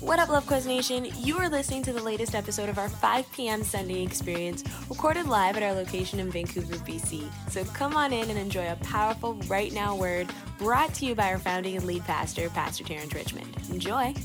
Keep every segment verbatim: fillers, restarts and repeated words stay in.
What up, Love Quiz Nation? You are listening to the latest episode of our five p.m. Sunday experience, recorded live at our location in Vancouver, B C. So come on in and enjoy a powerful right now word brought to you by our founding and lead pastor, Pastor Terrence Richmond. Enjoy.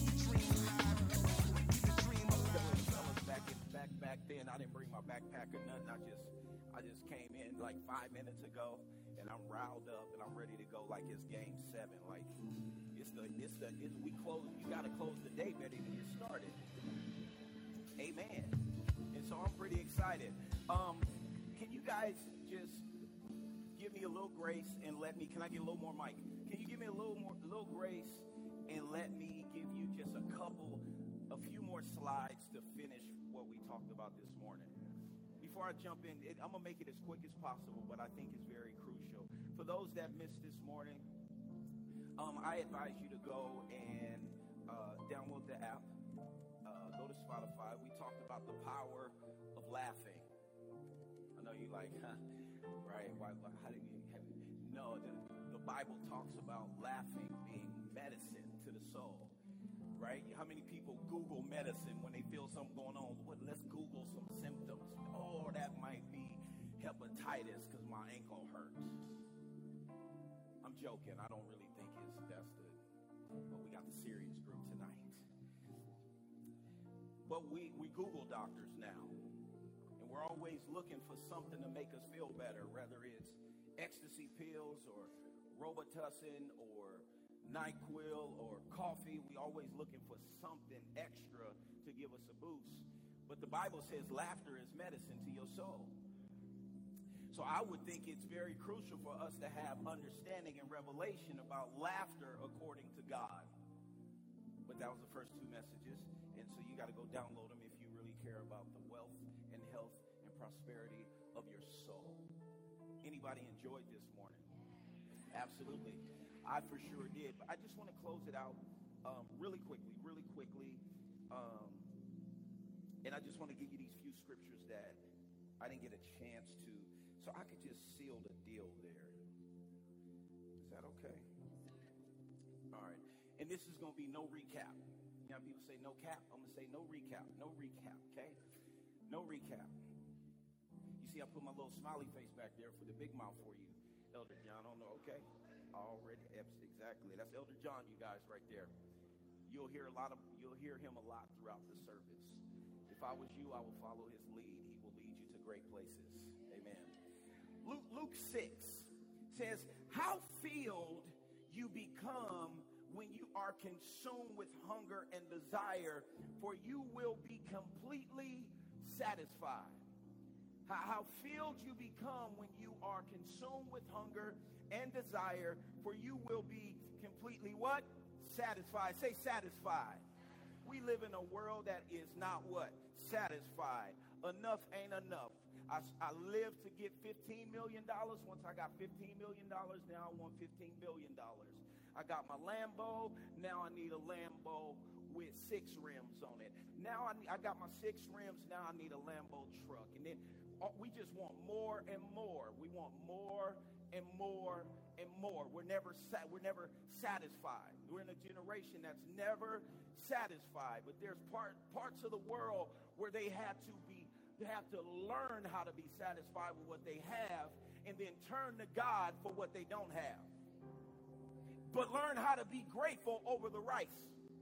Back, back, back then, I didn't bring my backpack or nothing. I just, I just came in like five minutes ago, and I'm riled up, and I'm ready to go like it's game seven. Like it's the, it's the, it's, we close. You got to close the day ready to get started. Amen. And so I'm pretty excited. Um, can you guys just give me a little grace and let me? Can I get a little more mic? Can you give me a little more, a little grace and let me give you just a couple, a few more slides to finish what we talked about this morning. Before I jump in, it, I'm going to make it as quick as possible, but I think it's very crucial. For those that missed this morning, um, I advise you to go and uh, download the app. Uh, go to Spotify. We talked about the power of laughing. I know you like, huh? Right? Why, why, how do you have, no, the, the Bible talks about laughing being medicine to the soul. Right? How many people Google medicine when they feel something going on? What? Let's Google some symptoms. Oh, that might be hepatitis because my ankle hurts. I'm joking. I don't really think it's that's the. But we got the serious group tonight. But we we Google doctors now, and we're always looking for something to make us feel better, whether it's ecstasy pills or Robitussin or NyQuil or coffee. We always looking for something extra to give us a boost. But the Bible says laughter is medicine to your soul. So I would think it's very crucial for us to have understanding and revelation about laughter according to God. But that was the first two messages. And so you got to go download them if you really care about the wealth and health and prosperity of your soul. Anybody enjoyed this morning? Absolutely. I for sure did. But I just want to close it out um, really quickly, really quickly. Um, and I just want to give you these few scriptures that I didn't get a chance to, so I could just seal the deal there. Is that okay? All right. And this is going to be no recap. You know, people say no cap. I'm going to say no recap. No recap, okay? No recap. You see, I put my little smiley face back there for the big mouth for you, Elder John. I don't know, okay? Already, exactly. That's Elder John, you guys, right there. You'll hear a lot of, you'll hear him a lot throughout the service. If I was you, I would follow his lead. He will lead you to great places. Amen. Luke, Luke six says, how filled you become when you are consumed with hunger and desire, for you will be completely satisfied. How, how filled you become when you are consumed with hunger and desire, for you will be completely what? Satisfied. Say satisfied. We live in a world that is not what? Satisfied. Enough ain't enough. I, I live to get fifteen million dollars. Once I got fifteen million dollars, now I want fifteen billion dollars. I got my Lambo. Now I need a Lambo with six rims on it. Now I, need, I got my six rims. Now I need a Lambo truck. And then uh, we just want more and more. We want more and more and more. We're never sa- we're never satisfied. We're in a generation that's never satisfied. But there's part parts of the world where they have to be they have to learn how to be satisfied with what they have and then turn to God for what they don't have. But learn how to be grateful over the rice.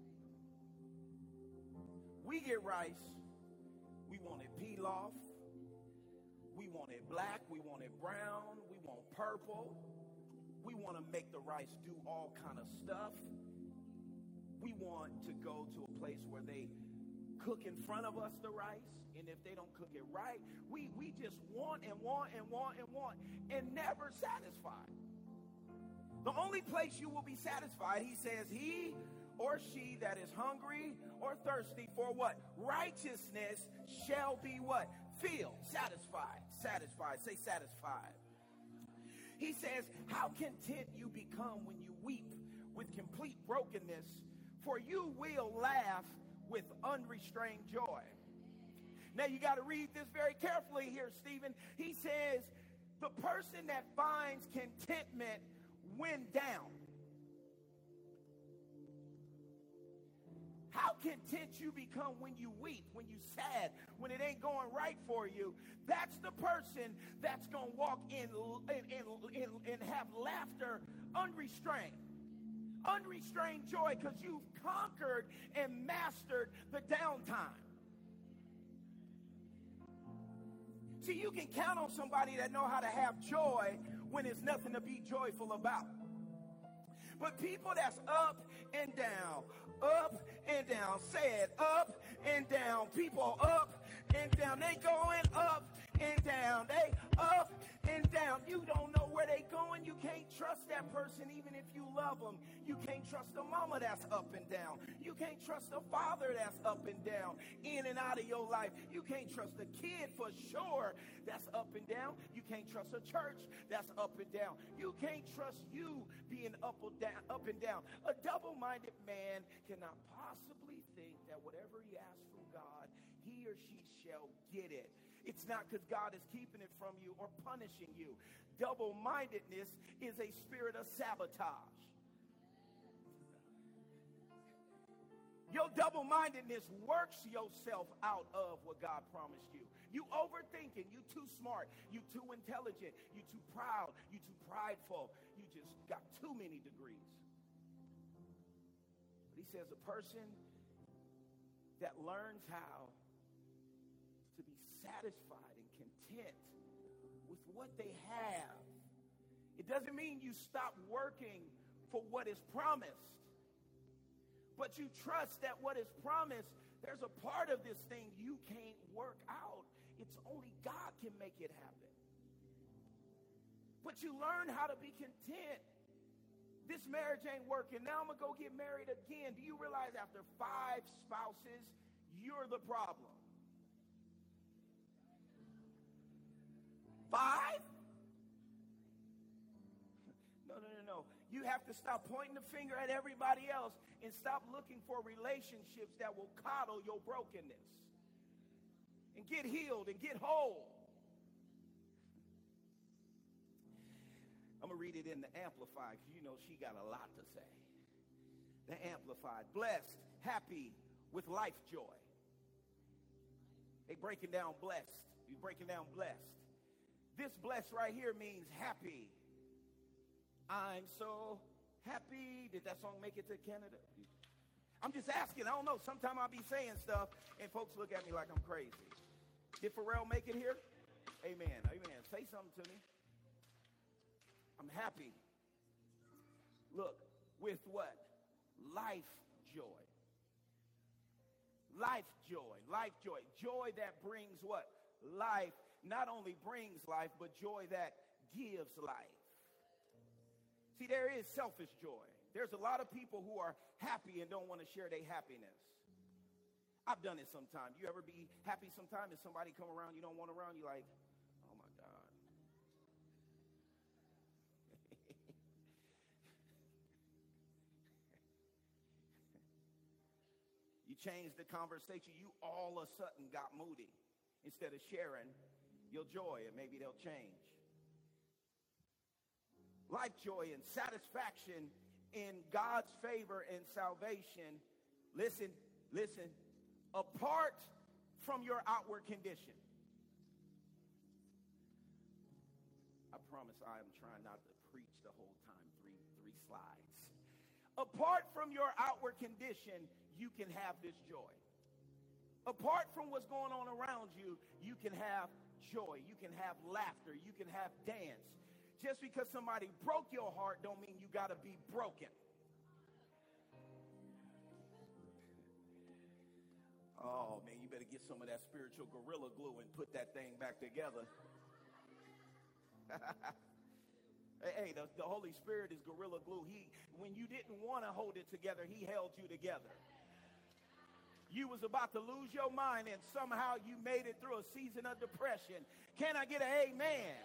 We get rice. We want it pilaf. We want it black. We want it brown. We want purple. We want to make the rice do all kind of stuff. We want to go to a place where they cook in front of us the rice. And if they don't cook it right, we, we just want and want and want and want and never satisfied. The only place you will be satisfied, he says, he or she that is hungry or thirsty for what? Righteousness shall be what? Filled, satisfied, satisfied. Say satisfied. He says, how content you become when you weep with complete brokenness, for you will laugh with unrestrained joy. Now you got to read this very carefully here, Stephen. He says, the person that finds contentment when down. How how content you become when you weep, when you sad, when it ain't going right for you. That's the person that's going to walk in and have laughter unrestrained. Unrestrained joy, because you've conquered and mastered the downtime. See, you can count on somebody that know how to have joy when there's nothing to be joyful about. But people that's up and down, up and down, say it, up and down, people up and down, they going up and down, they up and down. You don't know where they going. You can't trust that person even if you love them. You can't trust the mama that's up and down. You can't trust the father that's up and down, in and out of your life. You can't trust the kid for sure that's up and down. You can't trust a church that's up and down. You can't trust you being up or down, up and down. A double-minded man cannot possibly think that whatever he asks from God, he or she shall get it. It's not because God is keeping it from you or punishing you. Double-mindedness is a spirit of sabotage. Your double-mindedness works yourself out of what God promised you. You overthinking. You too smart. You too intelligent. You too proud. You too prideful. You just got too many degrees. But he says a person that learns how to be satisfied and content with what they have. It doesn't mean you stop working for what is promised, but you trust that what is promised, there's a part of this thing you can't work out. It's only God can make it happen. But you learn how to be content. This marriage ain't working. Now I'm going to go get married again. Do you realize after five spouses, you're the problem? Five? No, no, no, no. You have to stop pointing the finger at everybody else and stop looking for relationships that will coddle your brokenness and get healed and get whole. I'm going to read it in the Amplified because you know she got a lot to say. The Amplified. Blessed, happy, with life joy. They breaking down blessed. You breaking down blessed. This blessed right here means happy. I'm so happy. Did that song make it to Canada? I'm just asking. I don't know. Sometimes I'll be saying stuff and folks look at me like I'm crazy. Did Pharrell make it here? Amen. Amen. Say something to me. I'm happy. Look, with what? Life joy. Life joy. Life joy. Joy that brings what? Life. Not only brings life, but joy that gives life. See, there is selfish joy. There's a lot of people who are happy and don't want to share their happiness. I've done it sometimes. You ever be happy sometimes and somebody come around you don't want around? You're like, oh my God. You changed the conversation. You all of a sudden got moody. Instead of sharing your joy, and maybe they'll change. Life joy and satisfaction in God's favor and salvation. Listen, listen. Apart from your outward condition. I promise I am trying not to preach the whole time. Three, three slides. Apart from your outward condition, you can have this joy. Apart from what's going on around you, you can have joy. You can have laughter. You can have dance. Just because somebody broke your heart don't mean you got to be broken. Oh, man, you better get some of that spiritual gorilla glue and put that thing back together. Hey, the, the Holy Spirit is gorilla glue. He, when you didn't want to hold it together, he held you together. You was about to lose your mind, and somehow you made it through a season of depression. Can I get an amen?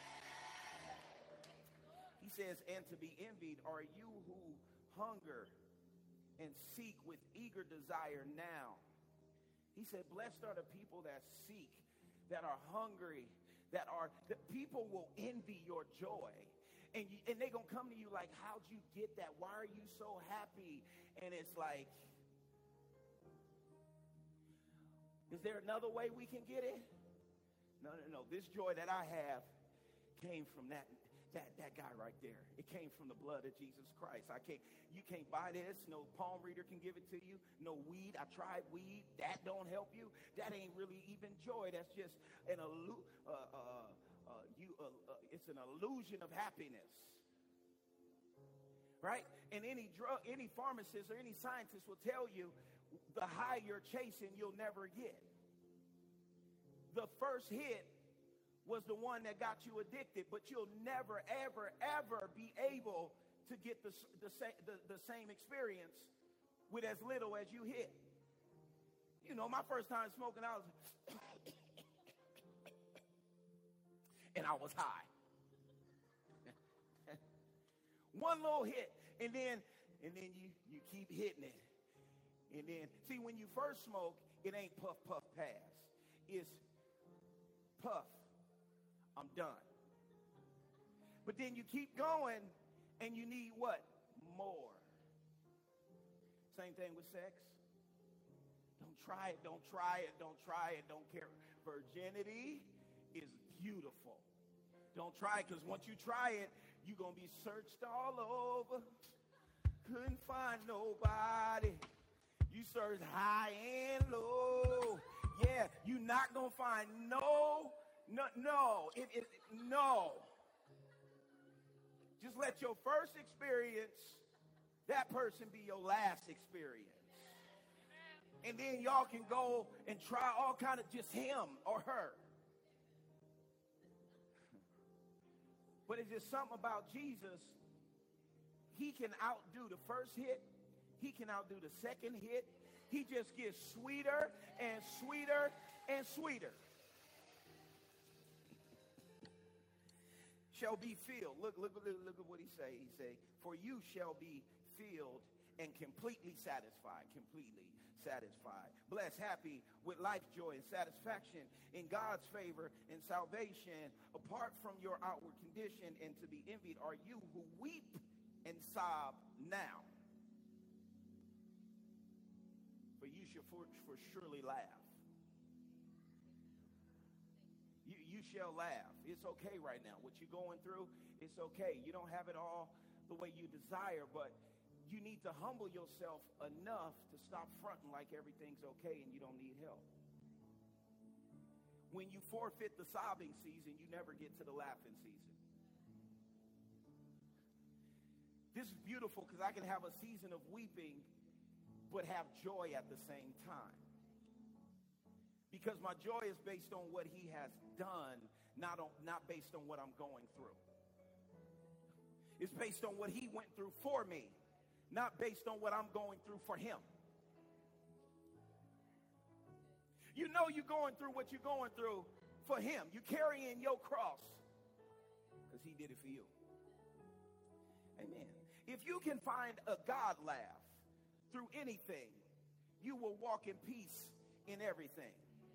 He says, and to be envied are you who hunger and seek with eager desire now. He said, blessed are the people that seek, that are hungry, that are, that people will envy your joy. And, you, and they're going to come to you like, how'd you get that? Why are you so happy? And it's like, Is there another way we can get it? No, no, no. This joy that I have came from that, that, that guy right there. It came from the blood of Jesus Christ. I can't, you can't buy this. No palm reader can give it to you. No weed. I tried weed. That don't help you. That ain't really even joy. That's just an illu- uh, uh, uh, you, uh, uh, it's an illusion of happiness. Right? And any drug, any pharmacist or any scientist will tell you the high you're chasing, you'll never get. The first hit was the one that got you addicted, but you'll never, ever, ever be able to get the, the, the, the same experience with as little as you hit. You know, my first time smoking, I was, and I was high. One little hit, and then, and then you, you keep hitting it. And then, see, when you first smoke, it ain't puff, puff, pass. It's puff, I'm done. But then you keep going, and you need what? More. Same thing with sex. Don't try it, don't try it, don't try it, don't care. Virginity is beautiful. Don't try it, because once you try it, you're going to be searched all over. Couldn't find nobody. You search high and low. Yeah, you're not going to find no, no, no, it, it, no. Just let your first experience, that person be your last experience. And then y'all can go and try all kind of just him or her. But it's just something about Jesus. He can outdo the first hit. He can outdo the second hit. He just gets sweeter and sweeter and sweeter. Shall be filled. Look, look, look, look at what he say. He say, for you shall be filled and completely satisfied. Completely satisfied. Blessed, happy with life, joy, and satisfaction in God's favor and salvation. Apart from your outward condition and to be envied are you who weep and sob now. For you shall for, for surely laugh. You, you shall laugh. It's okay right now. What you're going through, it's okay. You don't have it all the way you desire, but you need to humble yourself enough to stop fronting like everything's okay and you don't need help. When you forfeit the sobbing season, you never get to the laughing season. This is beautiful because I can have a season of weeping but have joy at the same time. Because my joy is based on what he has done, not, on, not based on what I'm going through. It's based on what he went through for me, not based on what I'm going through for him. You know you're going through what you're going through for him. You're carrying your cross because he did it for you. Amen. If you can find a God laugh through anything, you will walk in peace in everything.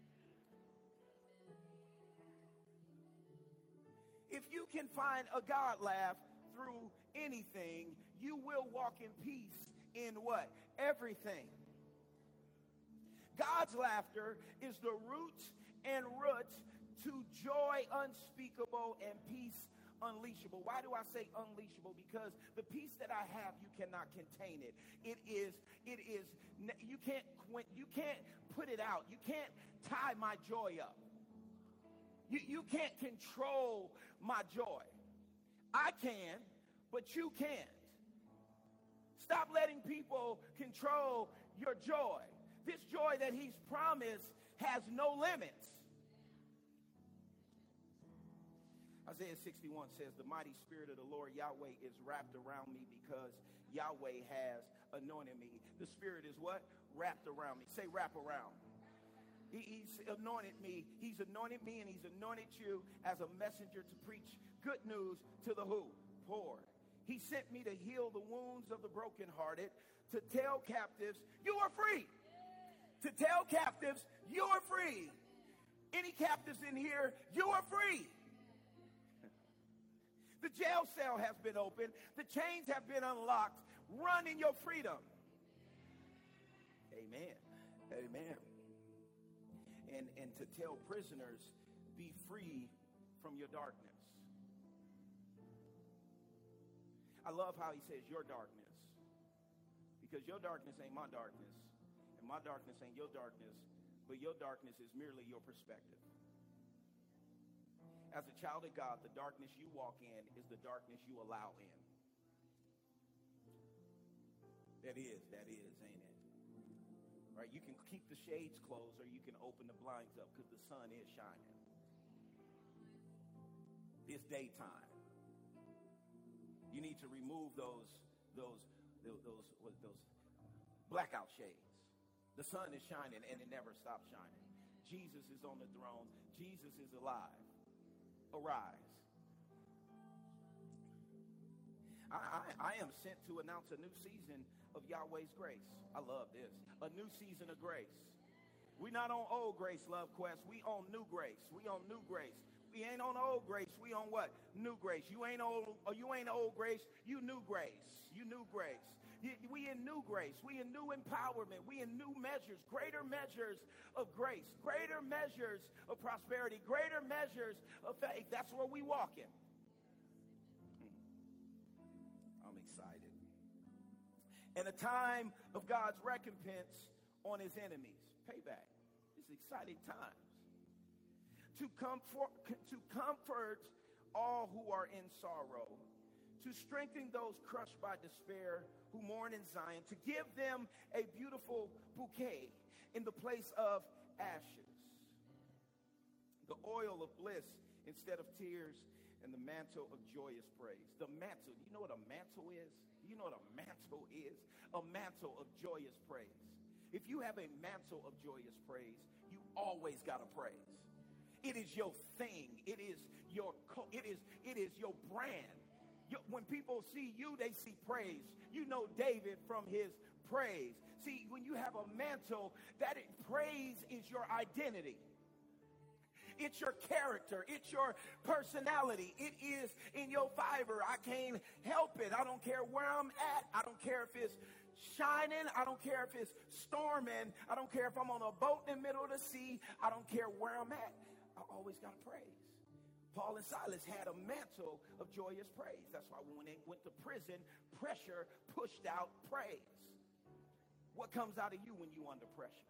If you can find a God laugh through anything, you will walk in peace in what? Everything. God's laughter is the root and root to joy unspeakable and peace unleashable. Why do I say unleashable? Because the peace that I have, you cannot contain it. It is, it is, you can't, you can't put it out. You can't tie my joy up. You, you can't control my joy. I can, but you can't. Stop letting people control your joy. This joy that he's promised has no limits. Isaiah sixty-one says, the mighty spirit of the Lord Yahweh is wrapped around me because Yahweh has anointed me. The spirit is what? Wrapped around me. Say wrap around. He, he's anointed me. He's anointed me and he's anointed you as a messenger to preach good news to the who? Poor. He sent me to heal the wounds of the brokenhearted, to tell captives, you are free. To tell captives, you are free. Any captives in here, you are free. The jail cell has been opened. The chains have been unlocked. Run in your freedom. Amen. Amen. and, and to tell prisoners, be free from your darkness. I love how he says your darkness, because your darkness ain't my darkness, and my darkness ain't your darkness, but your darkness is merely your perspective. As a child of God, the darkness you walk in is the darkness you allow in. That is, that is, ain't it? Right? You can keep the shades closed, or you can open the blinds up, because the sun is shining. It's daytime. You need to remove those those those those, what, those blackout shades. The sun is shining, and it never stops shining. Jesus is on the throne. Jesus is alive. Arise. I, I, I am sent to announce a new season of Yahweh's grace. I love this. A new season of grace. We're not on old grace, Love Quest. We on new grace. We on new grace. We ain't on old grace. We on what? New grace. You ain't old. Or you ain't old grace. You new grace. You new grace. We in new grace. We in new empowerment. We in new measures, greater measures of grace, greater measures of prosperity, greater measures of faith. That's where we walk in. I'm excited. And a time of God's recompense on his enemies. Payback. It's exciting times. To comfort, to comfort all who are in sorrow, to strengthen those crushed by despair who mourn in Zion, to give them a beautiful bouquet in the place of ashes, the oil of bliss instead of tears, and the mantle of joyous praise. The mantle, you know what a mantle is? You know what a mantle is? A mantle of joyous praise. If you have a mantle of joyous praise, you always got to praise. It is your thing. It is your co- it is it is your brand. You, when people see you, they see praise. You know David from his praise. See, when you have a mantle, that it, praise is your identity. It's your character. It's your personality. It is in your fiber. I can't help it. I don't care where I'm at. I don't care if it's shining. I don't care if it's storming. I don't care if I'm on a boat in the middle of the sea. I don't care where I'm at. I always got to praise. Paul and Silas had a mantle of joyous praise. That's why when they went to prison, pressure pushed out praise. What comes out of you when you're under pressure?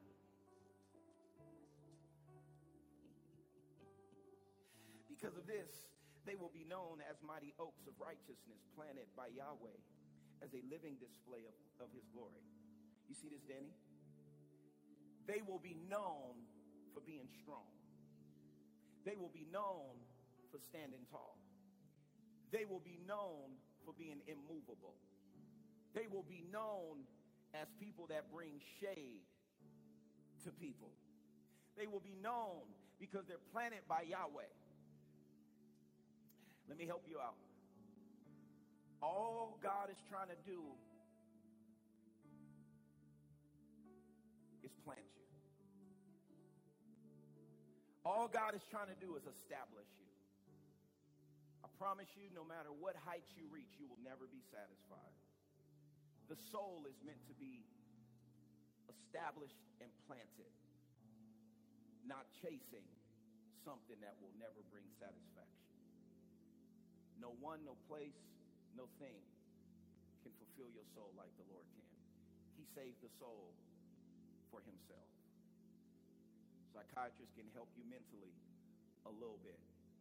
Because of this, they will be known as mighty oaks of righteousness planted by Yahweh as a living display of, of his glory. You see this, Danny? They will be known for being strong. They will be known for standing tall. They will be known for being immovable. They will be known as people that bring shade to people. They will be known because they're planted by Yahweh. Let me help you out. All God is trying to do is plant you. All God is trying to do is establish you. I promise you, no matter what heights you reach, you will never be satisfied. The soul is meant to be established and planted, not chasing something that will never bring satisfaction. No one, no place, no thing can fulfill your soul like the Lord can. He saved the soul for himself. Psychiatrists can help you mentally a little bit.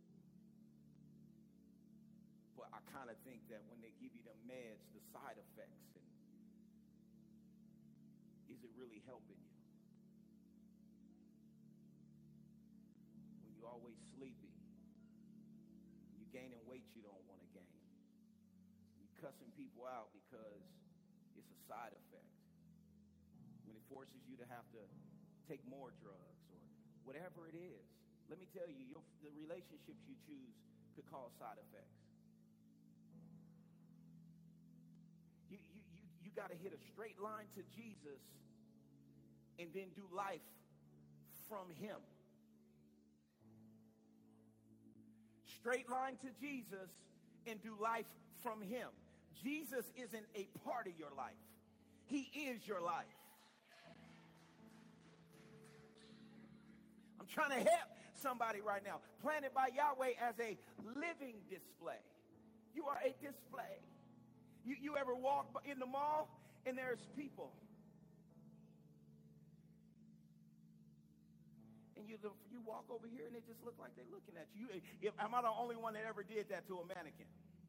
But I kind of think that when they give you the meds, the side effects, and is it really helping you? When you're always sleepy, when you're gaining weight you don't want to gain, you're cussing people out because it's a side effect, when it forces you to have to take more drugs or whatever it is. Let me tell you, your, the relationships you choose could cause side effects. You, you, you, you got to hit a straight line to Jesus and then do life from him. Straight line to Jesus and do life from him. Jesus isn't a part of your life. He is your life. I'm trying to help somebody right now. Planted by Yahweh as a living display. You are a display. You, you ever walk in the mall and there's people. And you, you walk over here and they just look like they're looking at you. If, am I the only one that ever did that to a mannequin?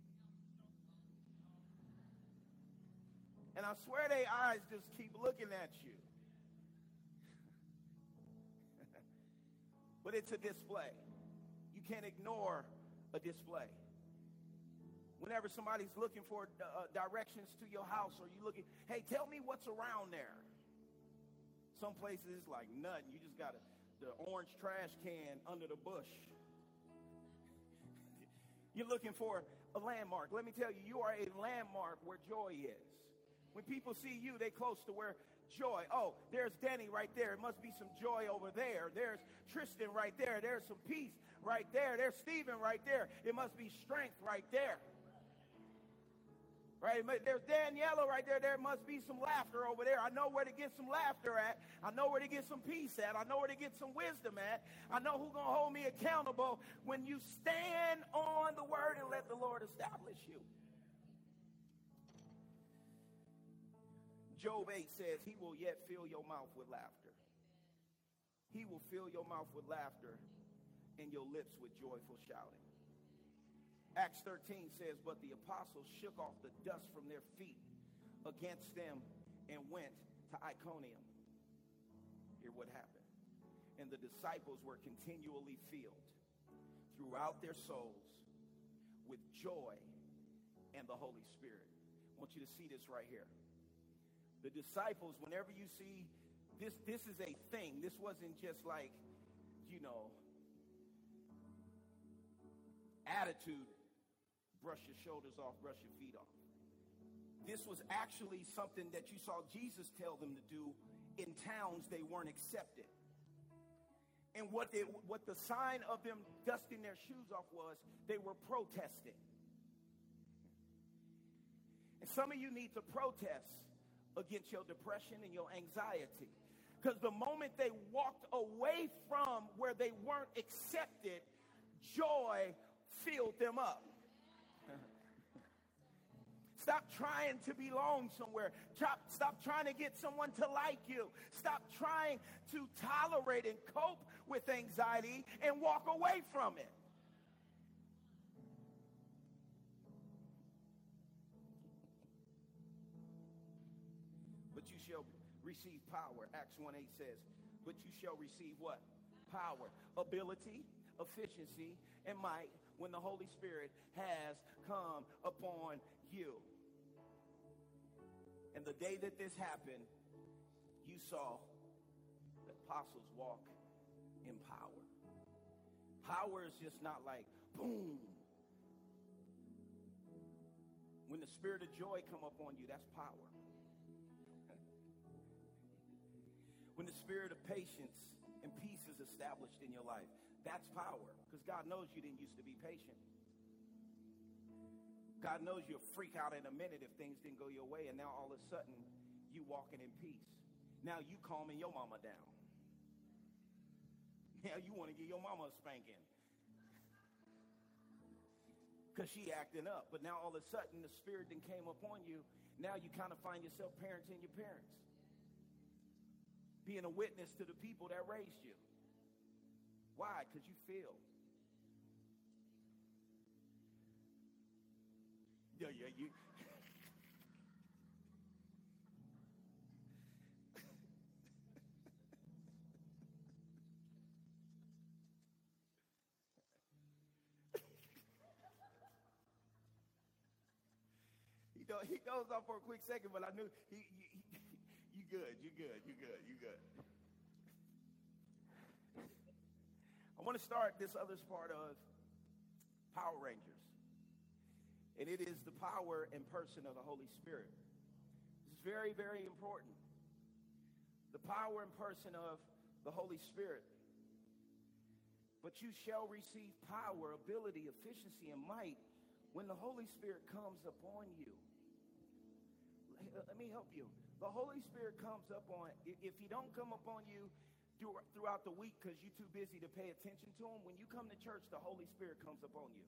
And I swear their eyes just keep looking at you. But it's a display. You can't ignore a display. Whenever somebody's looking for uh, directions to your house, or you looking, hey, tell me what's around there. Some places it's like nothing. You just got a, the orange trash can under the bush. You're looking for a landmark. Let me tell you, you are a landmark where joy is. When people see you, they close to where joy. Oh, there's Danny right there. It must be some joy over there. There's Tristan right there. There's some peace right there. There's Stephen right there. It must be strength right there. Right? There's Daniela right there. There must be some laughter over there. I know where to get some laughter at. I know where to get some peace at. I know where to get some wisdom at. I know who's going to hold me accountable when you stand on the word and let the Lord establish you. Job eight says, he will yet fill your mouth with laughter. He will fill your mouth with laughter and your lips with joyful shouting. Acts thirteen says, but the apostles shook off the dust from their feet against them and went to Iconium. Hear what happened. And the disciples were continually filled throughout their souls with joy and the Holy Spirit. I want you to see this right here. The disciples, whenever you see this, this is a thing. This wasn't just like, you know, attitude. Brush your shoulders off, brush your feet off. This was actually something that you saw Jesus tell them to do in towns they weren't accepted. And what they, what the sign of them dusting their shoes off was, they were protesting. And some of you need to protest against your depression and your anxiety. Because the moment they walked away from where they weren't accepted, joy filled them up. Stop trying to belong somewhere. Stop, stop trying to get someone to like you. Stop trying to tolerate and cope with anxiety and walk away from it. But you shall receive power. Acts one eight says, but you shall receive what? Power, ability, efficiency, and might when the Holy Spirit has come upon you. And the day that this happened, you saw the apostles walk in power. Power is just not like, boom. When the spirit of joy come upon you, that's power. When the spirit of patience and peace is established in your life, that's power. Because God knows you didn't used to be patient. God knows you'll freak out in a minute if things didn't go your way, and now all of a sudden, you walking in peace. Now you calming your mama down. Now you want to give your mama a spanking. Because she acting up. But now all of a sudden, the spirit then came upon you. Now you kind of find yourself parenting your parents. Being a witness to the people that raised you. Why? Because you feel. Yeah, yeah, you. he, do, he goes off for a quick second, but I knew he, he, he, you good, you good, you good, you good. I want to start this other part of Power Rangers. And it is the power and person of the Holy Spirit. This is very, very important. The power and person of the Holy Spirit. But you shall receive power, ability, efficiency, and might when the Holy Spirit comes upon you. Let me help you. The Holy Spirit comes up on, if he don't come upon you, throughout the week because you're too busy to pay attention to him. When you come to church, the Holy Spirit comes upon you.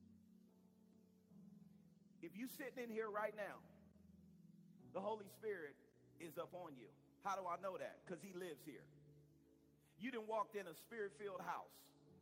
If you're sitting in here right now, the Holy Spirit is up on you. How do I know that? Because he lives here. You done walked in a spirit-filled house.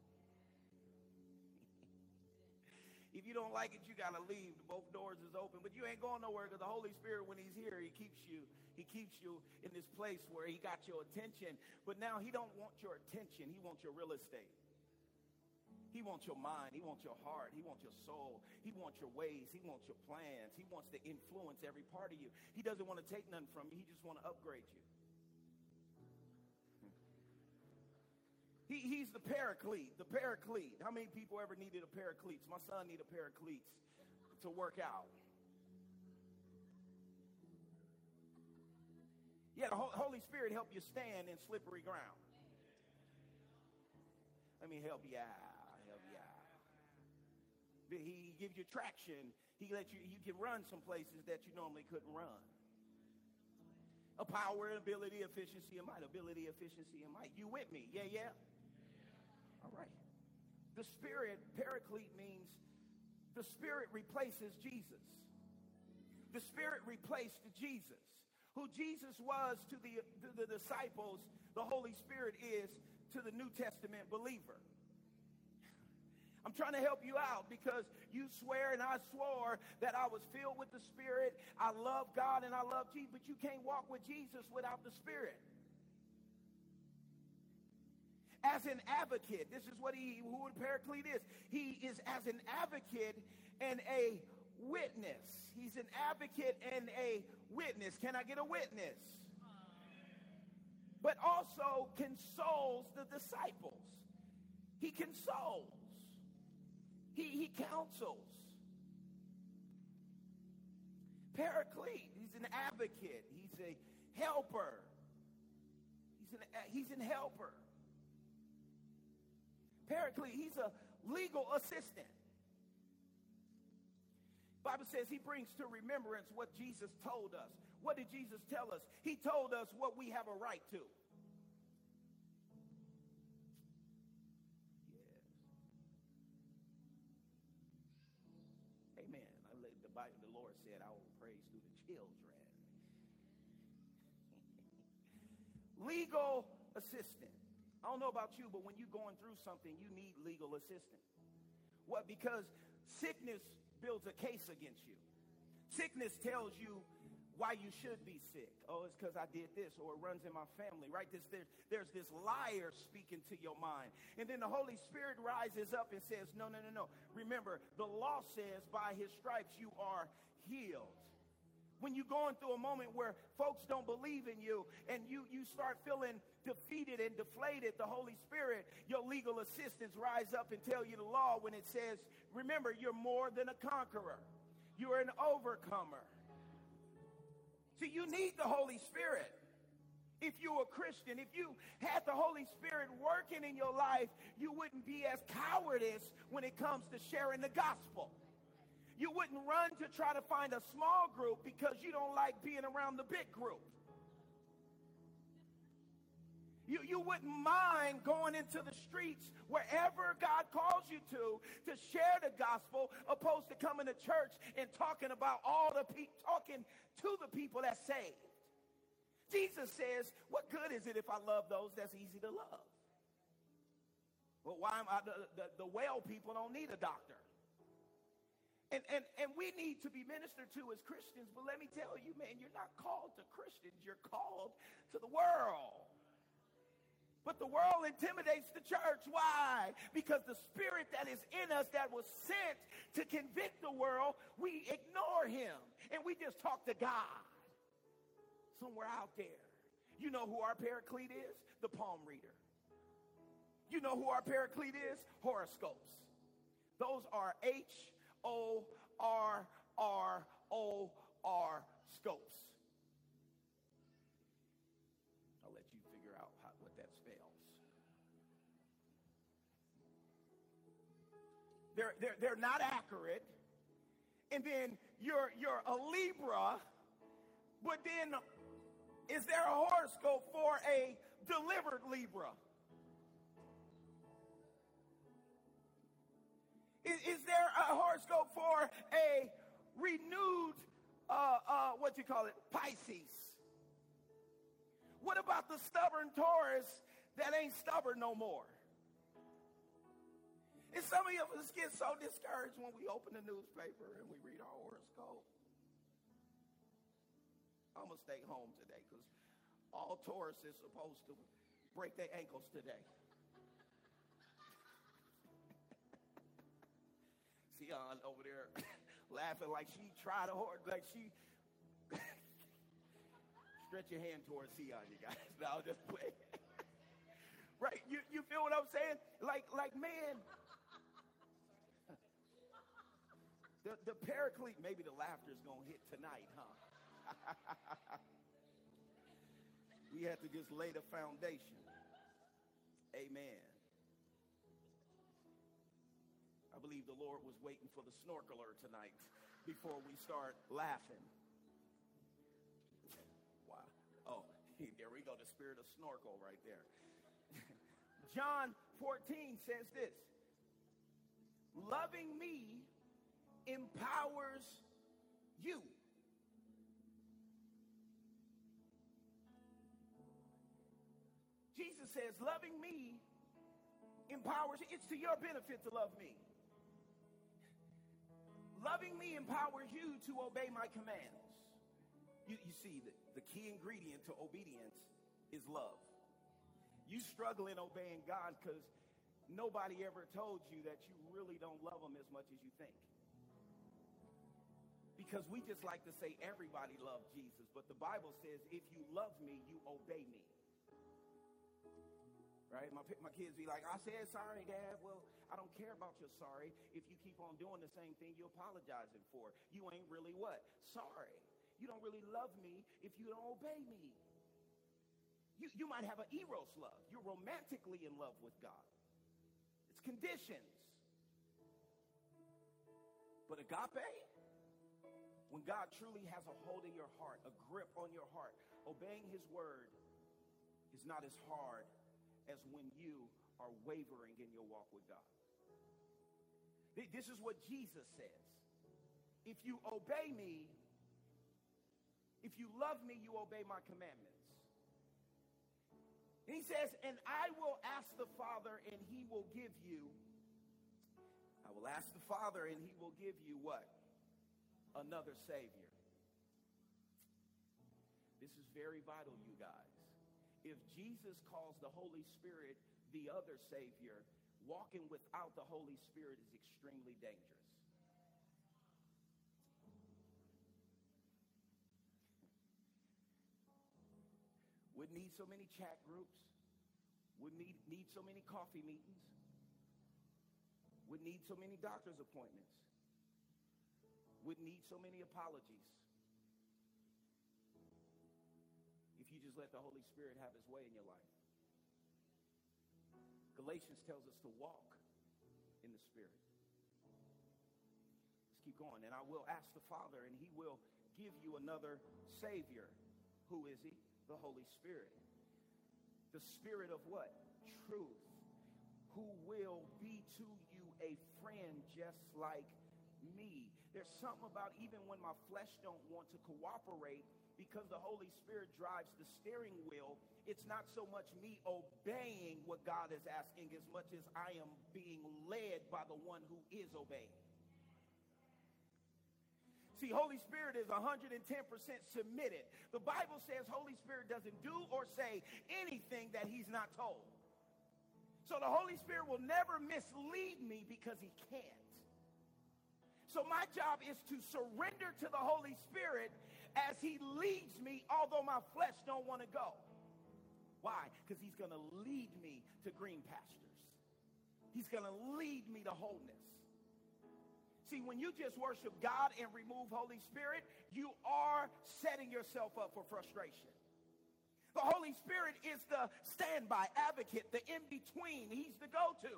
If you don't like it, you got to leave. Both doors is open. But you ain't going nowhere because the Holy Spirit, when he's here, he keeps you. He keeps you in this place where he got your attention. But now he don't want your attention. He wants your real estate. He wants your mind. He wants your heart. He wants your soul. He wants your ways. He wants your plans. He wants to influence every part of you. He doesn't want to take nothing from you. He just want to upgrade you. He, he's the paraclete, the paraclete. How many people ever needed a paraclete? My son needed a paraclete to work out. Yeah, the Holy Spirit help you stand in slippery ground. Let me help you out, help you out. He gives you traction. He lets you, you can run some places that you normally couldn't run. A power, ability, efficiency, and might. Ability, efficiency, and might. You with me? Yeah, yeah? All right. The Spirit, paraclete, means the Spirit replaces Jesus. The Spirit replaced Jesus. Who Jesus was to the, to the disciples, the Holy Spirit is to the New Testament believer. I'm trying to help you out because you swear and I swore that I was filled with the Spirit. I love God and I love Jesus, but you can't walk with Jesus without the Spirit. As an advocate, this is what he, who a paraclete is. He is as an advocate and a witness. He's an advocate and a witness. Can I get a witness? But also consoles the disciples. He consoles. He, he counsels. Paraclete. He's an advocate. He's a helper. He's an, he's an helper. Paraclete, he's a legal assistant. Bible says he brings to remembrance what Jesus told us. What did Jesus tell us? He told us what we have a right to. Yes. Amen. The Bible, the Lord said, I will praise through the children. Legal assistant. I don't know about you, but when you're going through something, you need legal assistance. What? Because sickness builds a case against you. Sickness tells you why you should be sick. Oh, it's because I did this, or it runs in my family, right? This, there's, there's this liar speaking to your mind. And then the Holy Spirit rises up and says, no, no, no, no. Remember, the law says by his stripes you are healed. When you're going through a moment where folks don't believe in you and you, you start feeling defeated and deflated, the Holy Spirit, your legal assistants rise up and tell you the law when it says, remember, you're more than a conqueror. You're an overcomer. So you need the Holy Spirit. If you're a Christian, if you had the Holy Spirit working in your life, you wouldn't be as cowardice when it comes to sharing the gospel. You wouldn't run to try to find a small group because you don't like being around the big group. You, you wouldn't mind going into the streets wherever God calls you to to share the gospel, opposed to coming to church and talking about all the people, talking to the people that's saved. Jesus says, what good is it if I love those that's easy to love? Well, why am I, the, the, the well people don't need a doctor. And, and, and we need to be ministered to as Christians, but let me tell you, man, you're not called to Christians. You're called to the world. But the world intimidates the church. Why? Because the Spirit that is in us that was sent to convict the world, we ignore him. And we just talk to God somewhere out there. You know who our paraclete is? The palm reader. You know who our paraclete is? Horoscopes. Those are H O R R O R scopes. I'll let you figure out how, what that spells. They're, they're, they're not accurate. And then you're, you're a Libra, but then Is there a horoscope for a delivered Libra? Is, is there a horoscope for a renewed, uh, uh, what you call it, Pisces? What about the stubborn Taurus that ain't stubborn no more? And some of us get so discouraged when we open the newspaper and we read our horoscope. I'm going to stay home today because all Taurus is supposed to break their ankles today. See on over there laughing like she tried a horse, like she... Stretch your hand towards Sion, you guys. No, just play. Right? You you feel what I'm saying? Like, like man, the, the paraclete, maybe the laughter's going to hit tonight, huh? We have to just lay the foundation. Amen. I believe the Lord was waiting for the snorkeler tonight before we start laughing. Oh, there we go, the spirit of snorkel right there. John fourteen says this: loving me empowers you. Jesus says, loving me empowers you. It's to your benefit to love me. Loving me empowers you to obey my commands. You, you see, the, the key ingredient to obedience is love. You struggle in obeying God because nobody ever told you that you really don't love him as much as you think. Because we just like to say everybody loves Jesus, but the Bible says, if you love me, you obey me. Right? My, my kids be like, I said sorry, Dad. Well, I don't care about your sorry. If you keep on doing the same thing you're apologizing for, you ain't really what? Sorry. You don't really love me if you don't obey me. You, you might have an eros love. You're romantically in love with God. It's conditions. But agape, when God truly has a hold in your heart, a grip on your heart, obeying his word is not as hard as when you are wavering in your walk with God. This is what Jesus says. If you obey me, if you love me, you obey my commandments. And he says, and I will ask the Father and he will give you, I will ask the Father and he will give you what? Another Savior. This is very vital, you guys. If Jesus calls the Holy Spirit the other Savior, walking without the Holy Spirit is extremely dangerous. Would need so many chat groups. Would need, need so many coffee meetings. Would need so many doctor's appointments. Would need so many apologies. If you just let the Holy Spirit have his way in your life. Galatians tells us to walk in the Spirit. Let's keep going. And I will ask the Father, and he will give you another Savior. Who is he? The Holy Spirit. The Spirit of what? Truth. Who will be to you a friend just like me. There's something about even when my flesh don't want to cooperate, because the Holy Spirit drives the steering wheel, it's not so much me obeying what God is asking as much as I am being led by the one who is obeying. See, Holy Spirit is one hundred ten percent submitted. The Bible says Holy Spirit doesn't do or say anything that he's not told. So the Holy Spirit will never mislead me because he can't. So my job is to surrender to the Holy Spirit as he leads me, although my flesh don't want to go. Why? Because he's going to lead me to green pastures. He's going to lead me to wholeness. See, when you just worship God and remove Holy Spirit, you are setting yourself up for frustration. The Holy Spirit is the standby advocate, the in-between. He's the go-to.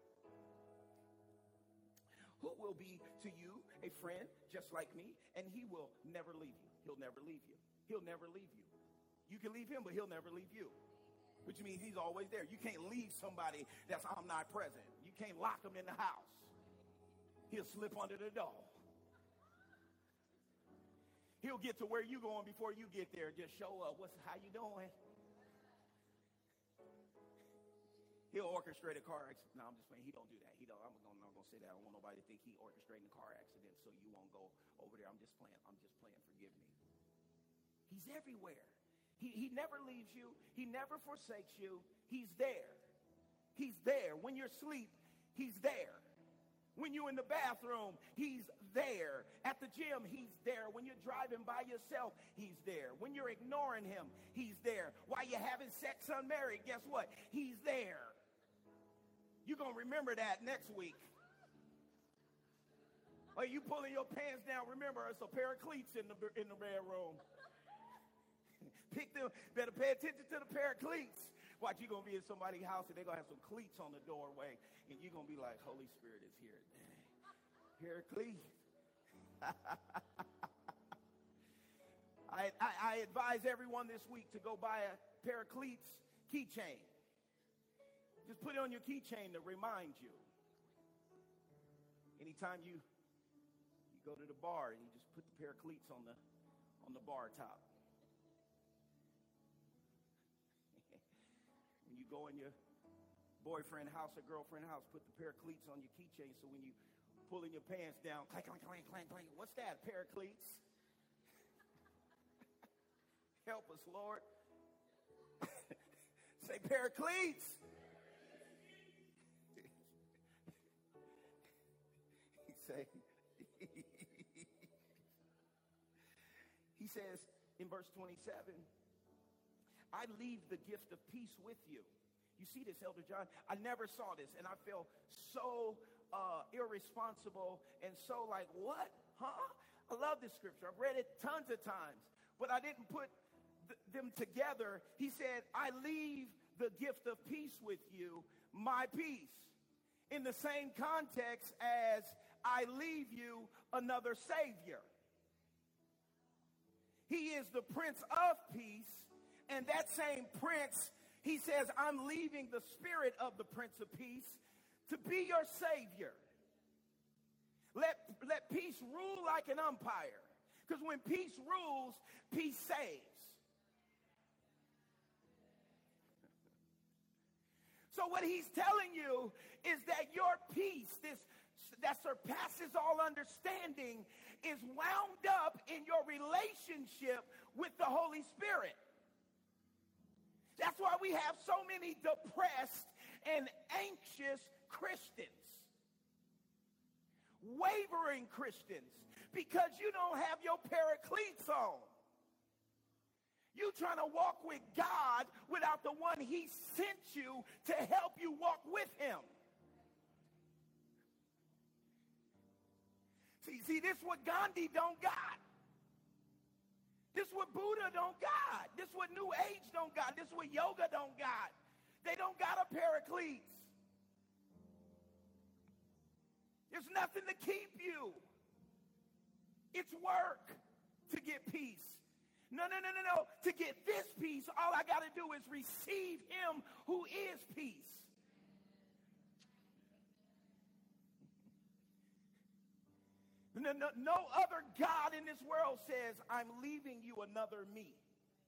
Who will be to you a friend just like me, and he will never leave you. He'll never leave you. He'll never leave you. You can leave him, but he'll never leave you, which means he's always there. You can't leave somebody that's omnipresent. You can't lock him in the house. He'll slip under the door. He'll get to where you're going before you get there. Just show up. What's how you doing? He'll orchestrate a car accident. No, I'm just playing. He don't do that. He don't. I'm not going to say that. I don't want nobody to think he orchestrating a car accident so you won't go over there. I'm just playing. I'm just playing. Forgive me. He's everywhere. He, he never leaves you. He never forsakes you. He's there. He's there. When you're asleep, he's there. When you're in the bathroom, he's there. At the gym, he's there. When you're driving by yourself, he's there. When you're ignoring him, he's there. While you're having sex unmarried, guess what? He's there. You're going to remember that next week. Or you pulling your pants down, remember, it's a pair of cleats in the, in the bedroom. Pick them, better pay attention to the pair of cleats. Watch, you're going to be in somebody's house and they're going to have some cleats on the doorway. And you're going to be like, Holy Spirit is here. Here are cleats. I, I, I advise everyone this week to go buy a pair of cleats keychain. Just put it on your keychain to remind you. Anytime you, you go to the bar and you just put the pair of cleats on the, on the bar top. When you go in your boyfriend house or girlfriend house, put the pair of cleats on your keychain so when you pulling your pants down, clank, clank, clank, clank, clank. What's that? A pair of cleats? Help us, Lord. Say pair of cleats. He say, he says in verse twenty-seven, I leave the gift of peace with you. You see this, Elder John? I never saw this, and I feel so uh, irresponsible and so like, what? Huh? I love this scripture. I've read it tons of times, but I didn't put th- them together. He said, I leave the gift of peace with you, my peace. In the same context as I leave you another Savior. He is the Prince of Peace, and that same Prince, he says, I'm leaving the spirit of the Prince of Peace to be your Savior. Let, let peace rule like an umpire. Because when peace rules, peace saves. So what he's telling you is that your peace, this that surpasses all understanding, is wound up in your relationship with the Holy Spirit. That's why we have so many depressed and anxious Christians. Wavering Christians. Because you don't have your paracletes on. You trying to walk with God without the one he sent you to help you walk with him. See, see, this what Gandhi don't got. This what Buddha don't got. This what New Age don't got. This what yoga don't got. They don't got a paracletes. There's nothing to keep you. It's work to get peace. No, no, no, no, no. To get this peace, all I got to do is receive him who is peace. No, no, no other God in this world says, I'm leaving you another me.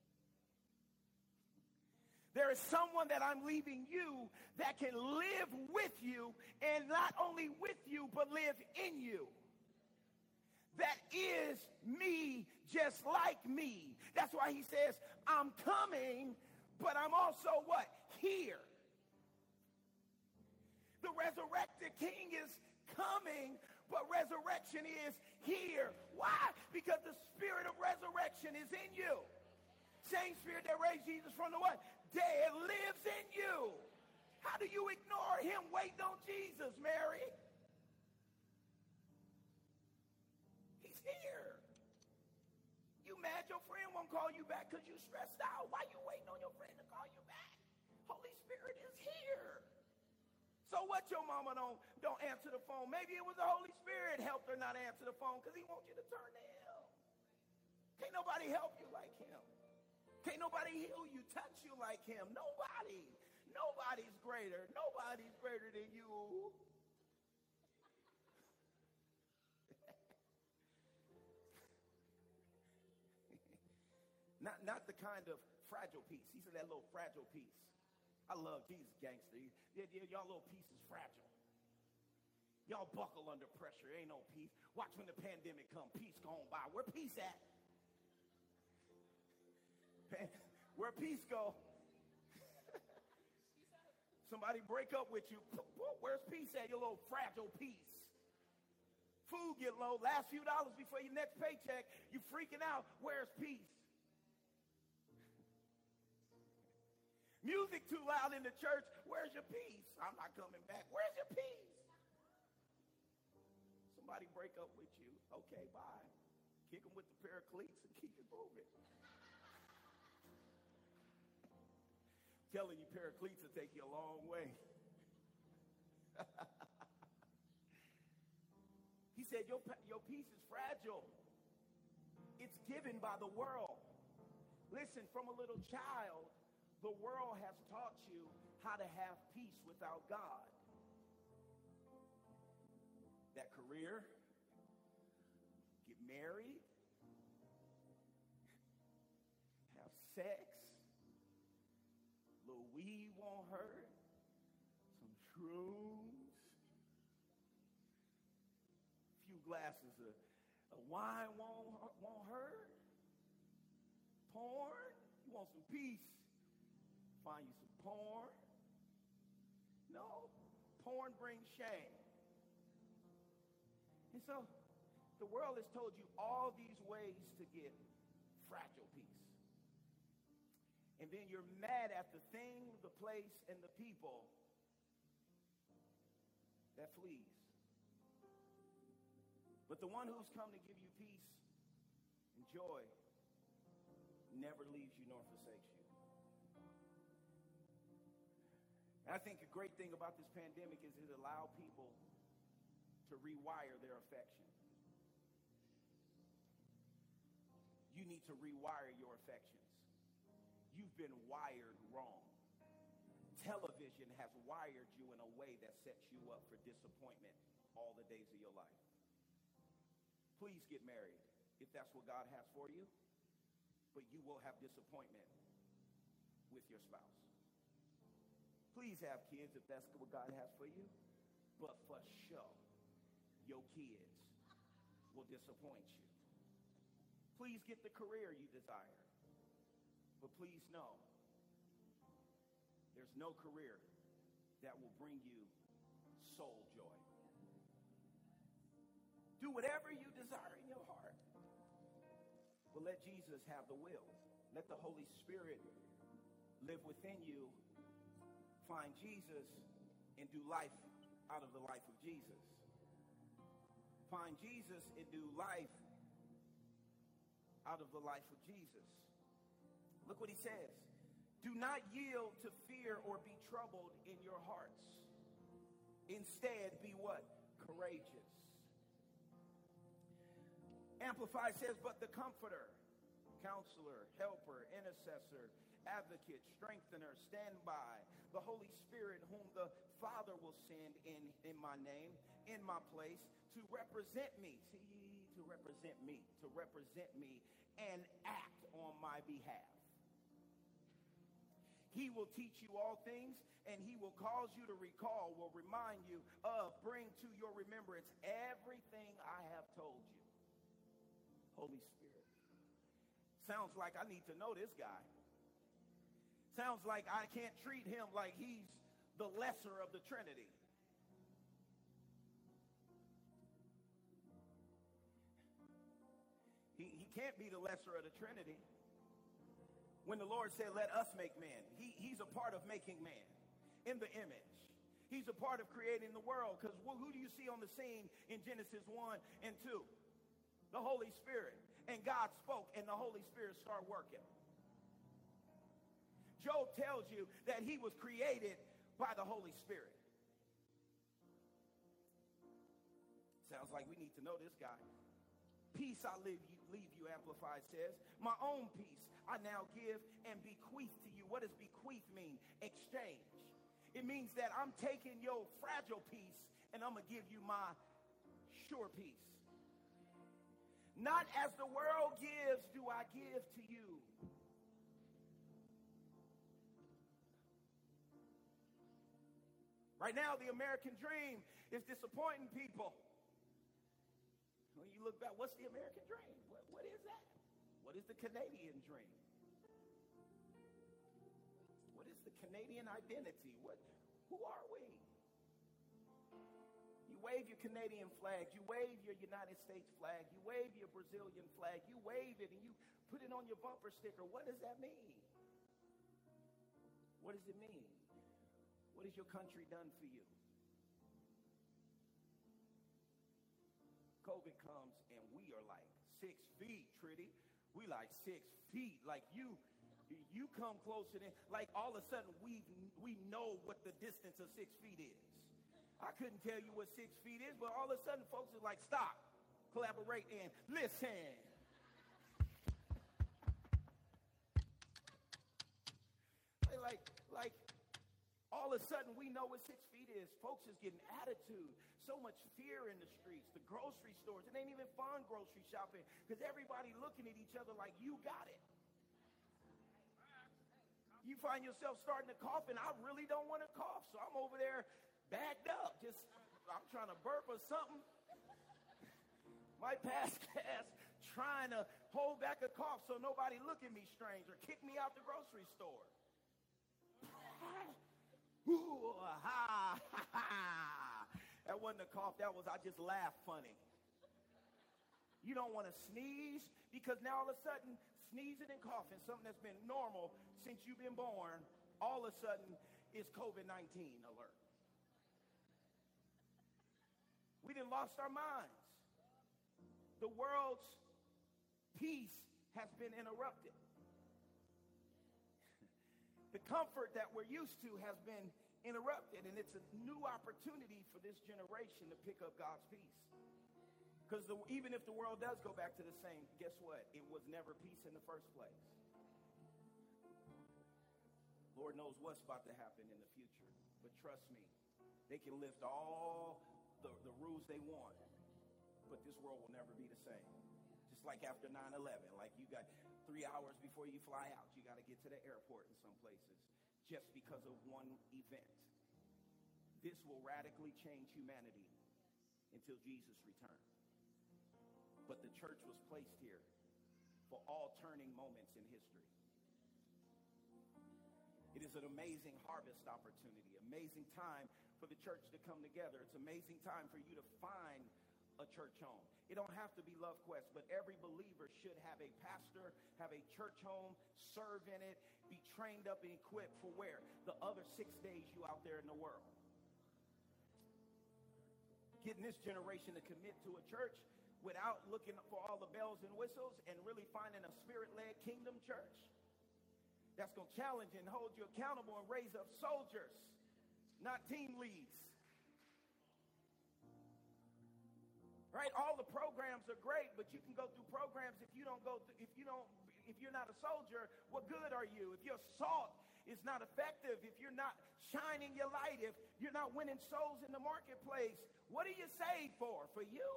There is someone that I'm leaving you that can live with you, and not only with you, but live in you. That is me, just like me. That's why he says, I'm coming, but I'm also what? Here. The resurrected king is coming, but resurrection is here. Why? Because the spirit of resurrection is in you. Same spirit that raised Jesus from the what? Dead lives in you. How do you ignore him waiting on Jesus, Mary? He's here. You mad your friend won't call you back because you stressed out. Why you waiting on your friend to call you back? Holy Spirit is here. So what, your mama don't, don't answer the phone? Maybe it was the Holy Spirit helped her not answer the phone because he wants you to turn to him. Can't nobody help you like him. Can't nobody heal you, touch you like him. Nobody. Nobody's greater. Nobody's greater than you. Not, not the kind of fragile piece. He said that little fragile piece. I love Jesus, gangster. Y- y- y'all little piece is fragile. Y'all buckle under pressure. Ain't no peace. Watch when the pandemic come. Peace gone by. Where peace at? Where peace go? Somebody break up with you. Where's peace at, your little fragile piece? Food get low. Last few dollars before your next paycheck. You freaking out. Where's peace? Music too loud in the church. Where's your peace? I'm not coming back. Where's your peace? Somebody break up with you. Okay, bye. Kick them with the pair of cleats and keep it moving. Telling you, pair of cleats will take you a long way. He said, your, your peace is fragile. It's given by the world. Listen, from a little child, the world has taught you how to have peace without God. That career, get married, have sex, little weed won't hurt, some shrooms, a few glasses of, of wine won't, won't hurt, porn, you want some peace, find you some porn. No, porn brings shame. And so the world has told you all these ways to get fragile peace. And then you're mad at the thing, the place, and the people that flees. But the one who's come to give you peace and joy never leaves you nor forsakes you. And I think a great thing about this pandemic is it allowed people to rewire their affection. You need to rewire your affections. You've been wired wrong. Television has wired you in a way that sets you up for disappointment all the days of your life. Please get married if that's what God has for you, but you will have disappointment with your spouse. Please have kids if that's what God has for you, but for sure, your kids will disappoint you. Please get the career you desire, but please know there's no career that will bring you soul joy. Do whatever you desire in your heart, but let Jesus have the will. Let the Holy Spirit live within you. Find Jesus and do life out of the life of Jesus. Find Jesus and do life out of the life of Jesus. Look what he says. Do not yield to fear or be troubled in your hearts. Instead, be what? Courageous. Amplified says, but the Comforter, Counselor, Helper, Intercessor, Advocate, Strengthener, Standby, the Holy Spirit whom the Father will send in, in my name, in my place, to represent me. See, to represent me, to represent me and act on my behalf. He will teach you all things, and he will cause you to recall, will remind you of, bring to your remembrance everything I have told you. Holy Spirit. Sounds like I need to know this guy. Sounds like I can't treat him like he's the lesser of the Trinity. He, he can't be the lesser of the Trinity. When the Lord said, let us make man, he, he's a part of making man in the image. He's a part of creating the world, because who do you see on the scene in Genesis one and two? The Holy Spirit. And God spoke, and the Holy Spirit started working. Job tells you that he was created by the Holy Spirit. Sounds like we need to know this guy. Peace I leave you, leave you, Amplified says. My own peace I now give and bequeath to you. What does bequeath mean? Exchange. It means that I'm taking your fragile piece and I'm going to give you my sure piece. Not as the world gives do I give to you. Right now, the American dream is disappointing people. When you look back, what's the American dream? What, what is that? What is the Canadian dream? What is the Canadian identity? What, who are we? You wave your Canadian flag. You wave your United States flag. You wave your Brazilian flag. You wave it and you put it on your bumper sticker. What does that mean? What does it mean? What has your country done for you? COVID comes and we are like six feet, Tritty. We like six feet. Like you, you come closer than, like all of a sudden we we know what the distance of six feet is. I couldn't tell you what six feet is, but all of a sudden folks are like, stop, collaborate, and listen. Like, like, all of a sudden, we know what six feet is. Folks is getting attitude. So much fear in the streets. The grocery stores. It ain't even fun grocery shopping because everybody looking at each other like you got it. You find yourself starting to cough, and I really don't want to cough. So I'm over there backed up. Just, I'm trying to burp or something. My past gas trying to hold back a cough so nobody look at me strange or kick me out the grocery store. Ooh, ha, ha, ha. That wasn't a cough. That was, I just laughed funny. You don't want to sneeze because now all of a sudden, sneezing and coughing, something that's been normal since you've been born, all of a sudden is COVID nineteen alert. We done lost our minds. The world's peace has been interrupted. The comfort that we're used to has been interrupted, and it's a new opportunity for this generation to pick up God's peace. Because even if the world does go back to the same, guess what? It was never peace in the first place. Lord knows what's about to happen in the future, but trust me, they can lift all the, the rules they want, but this world will never be the same. Just like after nine eleven, like you got three hours before you fly out, you got to get to the airport in some places just because of one event. This will radically change humanity until Jesus returns. But the church was placed here for all turning moments in history. It is an amazing harvest opportunity, amazing time for the church to come together. It's an amazing time for you to find a church home. It don't have to be Love Quest, but every believer should have a pastor, have a church home, serve in it, be trained up and equipped for where? The other six days you out there in the world. Getting this generation to commit to a church without looking for all the bells and whistles and really finding a spirit-led kingdom church that's going to challenge and hold you accountable and raise up soldiers, not team leads. Right? All the programs are great, but you can go through programs if you don't go through, if you don't, if you're not a soldier, what good are you? If your salt is not effective, if you're not shining your light, if you're not winning souls in the marketplace, what are you saved for? For you?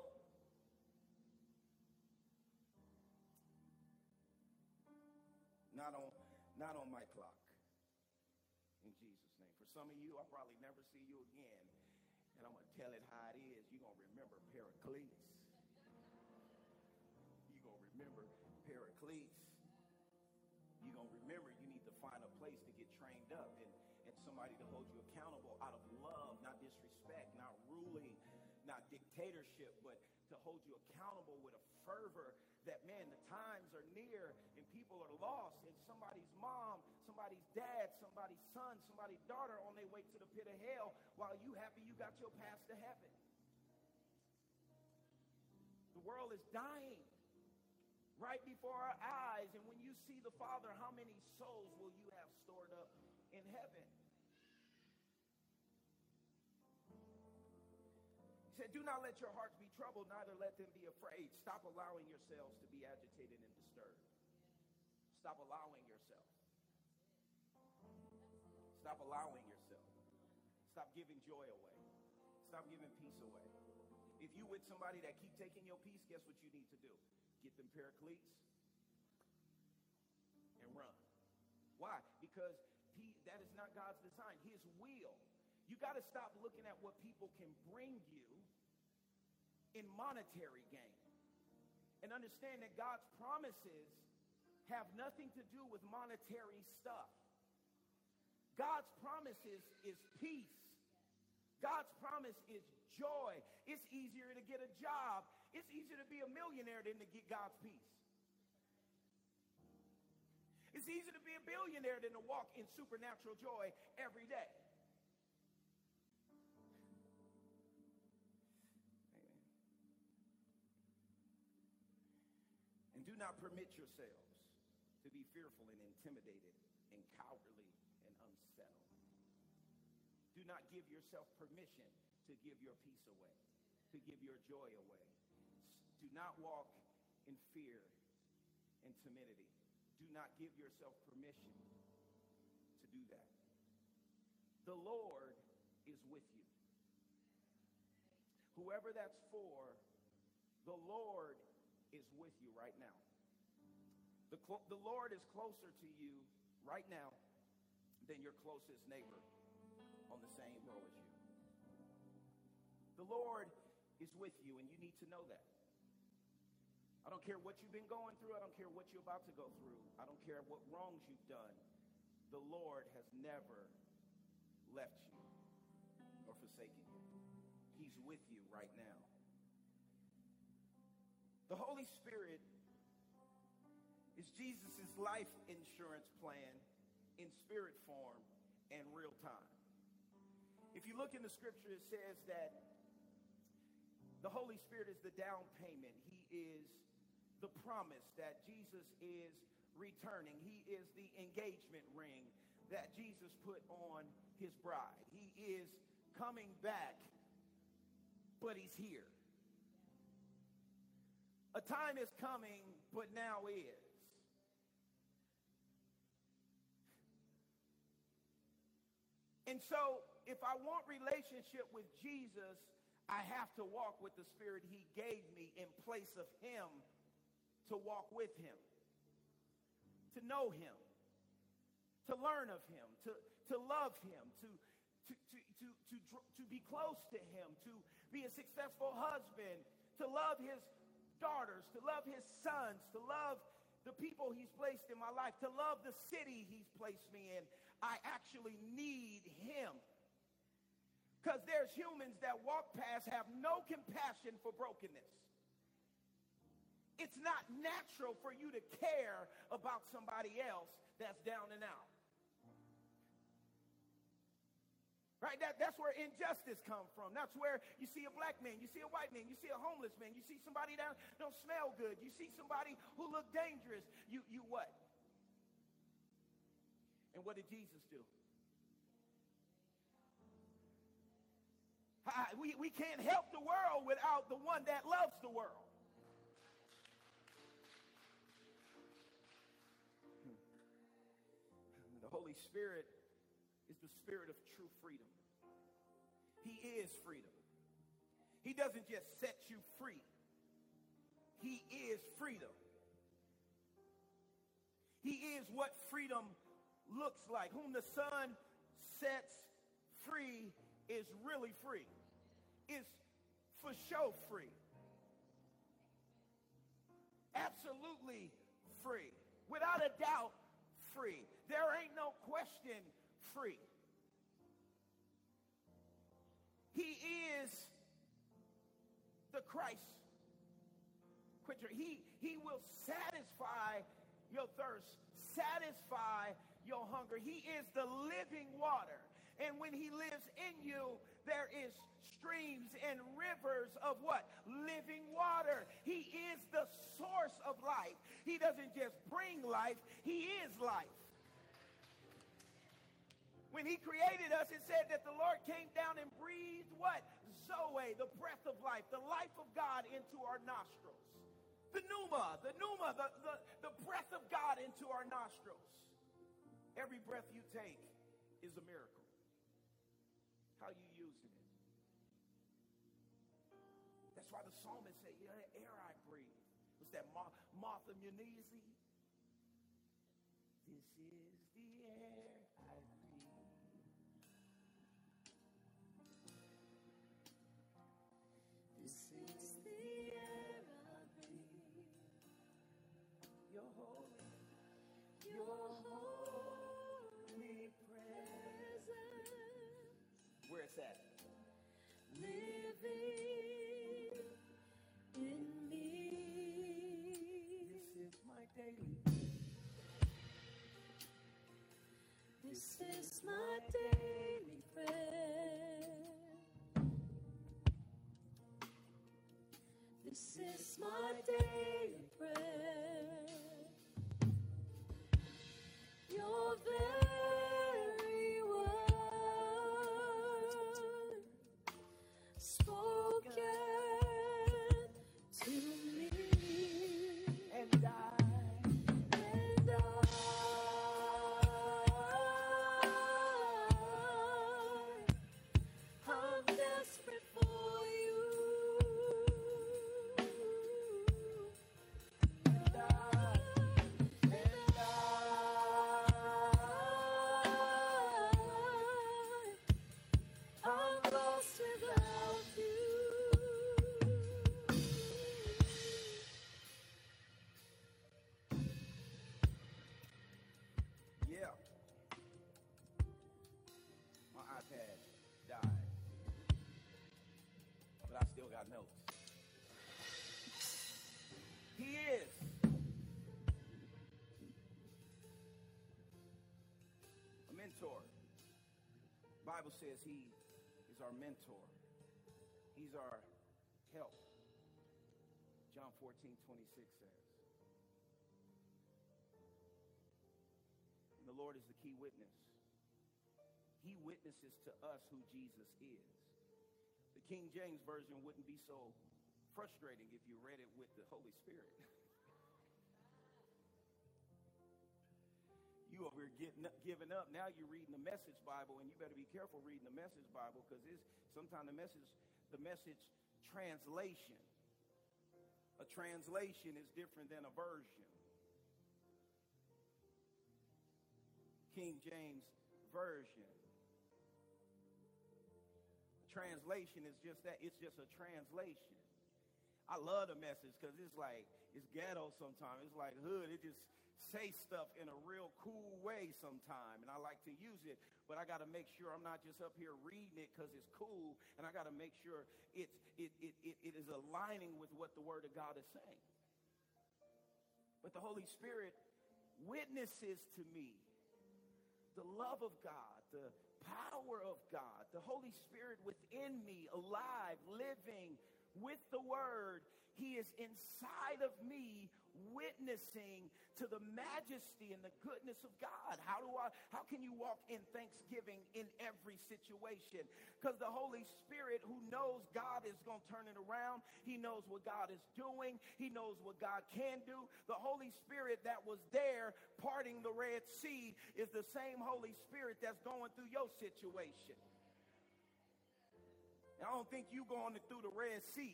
Not on, not on my clock. In Jesus' name. For some of you, I'll probably never see you again. And I'm going to tell it how it is. You're going to remember Pericles. You're going to remember Pericles. You're going to remember you need to find a place to get trained up and, and somebody to hold you accountable out of love, not disrespect, not ruling, not dictatorship, but to hold you accountable with a fervor that, man, the times are near and people are lost and somebody's mom, somebody's dad, somebody's son, somebody's daughter on their way to the pit of hell while you happy you got your pass to heaven. The world is dying right before our eyes, and when you see the Father, how many souls will you have stored up in heaven? He said, do not let your hearts be troubled, neither let them be afraid. Stop allowing yourselves to be agitated and disturbed. Stop allowing yourself. Stop allowing yourself. Stop giving joy away. Stop giving peace away. If you with somebody that keep taking your peace, guess what you need to do? Get them pair of cleats and run. Why? Because he, that is not God's design. His will. You got to stop looking at what people can bring you in monetary gain. And understand that God's promises have nothing to do with monetary stuff. God's promises is peace. God's promise is joy. It's easier to get a job. It's easier to be a millionaire than to get God's peace. It's easier to be a billionaire than to walk in supernatural joy every day. Amen. And do not permit yourselves to be fearful and intimidated and cowardly and unsettled. Do not give yourself permission to give your peace away, to give your joy away. Do not walk in fear and timidity. Do not give yourself permission to do that. The Lord is with you. Whoever that's for, the Lord is with you right now. The, clo- the Lord is closer to you right now than your closest neighbor on the same row as you. The Lord is with you, and you need to know that. I don't care what you've been going through. I don't care what you're about to go through. I don't care what wrongs you've done. The Lord has never left you or forsaken you. He's with you right now. The Holy Spirit is Jesus' life insurance plan in spirit form and real time. If you look in the scripture, it says that the Holy Spirit is the down payment. He is the promise that Jesus is returning. He is the engagement ring that Jesus put on his bride. He is coming back, but he's here. A time is coming, but now is. And so, if I want relationship with Jesus, I have to walk with the Spirit he gave me in place of him, to walk with him, to know him, to learn of him, to, to love him, to, to, to, to, to, to be close to him, to be a successful husband, to love his daughters, to love his sons, to love the people he's placed in my life, to love the city he's placed me in. I actually need him. Because there's humans that walk past, have no compassion for brokenness. It's not natural for you to care about somebody else that's down and out. Right? That, that's where injustice comes from. That's where you see a black man, you see a white man, you see a homeless man, you see somebody that don't smell good, you see somebody who look dangerous. You, you what? And what did Jesus do? I, we, we can't help the world without the one that loves the world. The Holy Spirit is the spirit of true freedom. He is freedom. He doesn't just set you free. He is freedom. He is what freedom looks like. Whom the Son sets free is really free. Is for sure free. Absolutely free. Without a doubt, free. There ain't no question free. He is the Christ quencher. He, he will satisfy your thirst, satisfy your hunger. He is the living water. And when he lives in you, there is streams and rivers of what? Living water. He is the source of life. He doesn't just bring life, he is life. When he created us, it said that the Lord came down and breathed what? Zoe, the breath of life, the life of God into our nostrils. The pneuma, the pneuma, the, the, the breath of God into our nostrils. Every breath you take is a miracle. How you using it? That's why the psalmist said, yeah, the air I breathe. Was that Mar- Martha Munizzi? This is the air I breathe. This is the air I breathe. Your holy, your holy presence. Where it's at? Living in me. This is my daily. This is my daily bread. This is my daily bread. Your very word spoken to me, and I, and I, I'm desperate for you, and I, and I, I'm lost without you. Yeah. My iPad died. But I still got notes. He is. A mentor. The Bible says he is our mentor. He's our help. John fourteen twenty-six says. And the Lord is the key witness. He witnesses to us who Jesus is. The King James Version wouldn't be so frustrating if you read it with the Holy Spirit. You over here getting up, giving up. Now you're reading the Message Bible, and you better be careful reading the Message Bible, because it's sometimes the message, the message translation. A translation is different than a version. King James Version. Translation is just that. It's just a translation. I love the Message because it's like, it's ghetto sometimes. It's like hood. It just say stuff in a real cool way sometimes, and I like to use it, but I got to make sure I'm not just up here reading it because it's cool, and I got to make sure it's, it, it, it, it is aligning with what the Word of God is saying. But the Holy Spirit witnesses to me the love of God, the power of God, the Holy Spirit within me, alive, living with the Word. He is inside of me, witnessing to the majesty and the goodness of God. How do I, how can you walk in thanksgiving in every situation? Because the Holy Spirit, who knows God is going to turn it around, he knows what God is doing, he knows what God can do. The Holy Spirit that was there parting the Red Sea is the same Holy Spirit that's going through your situation. I don't think you going through the Red Sea.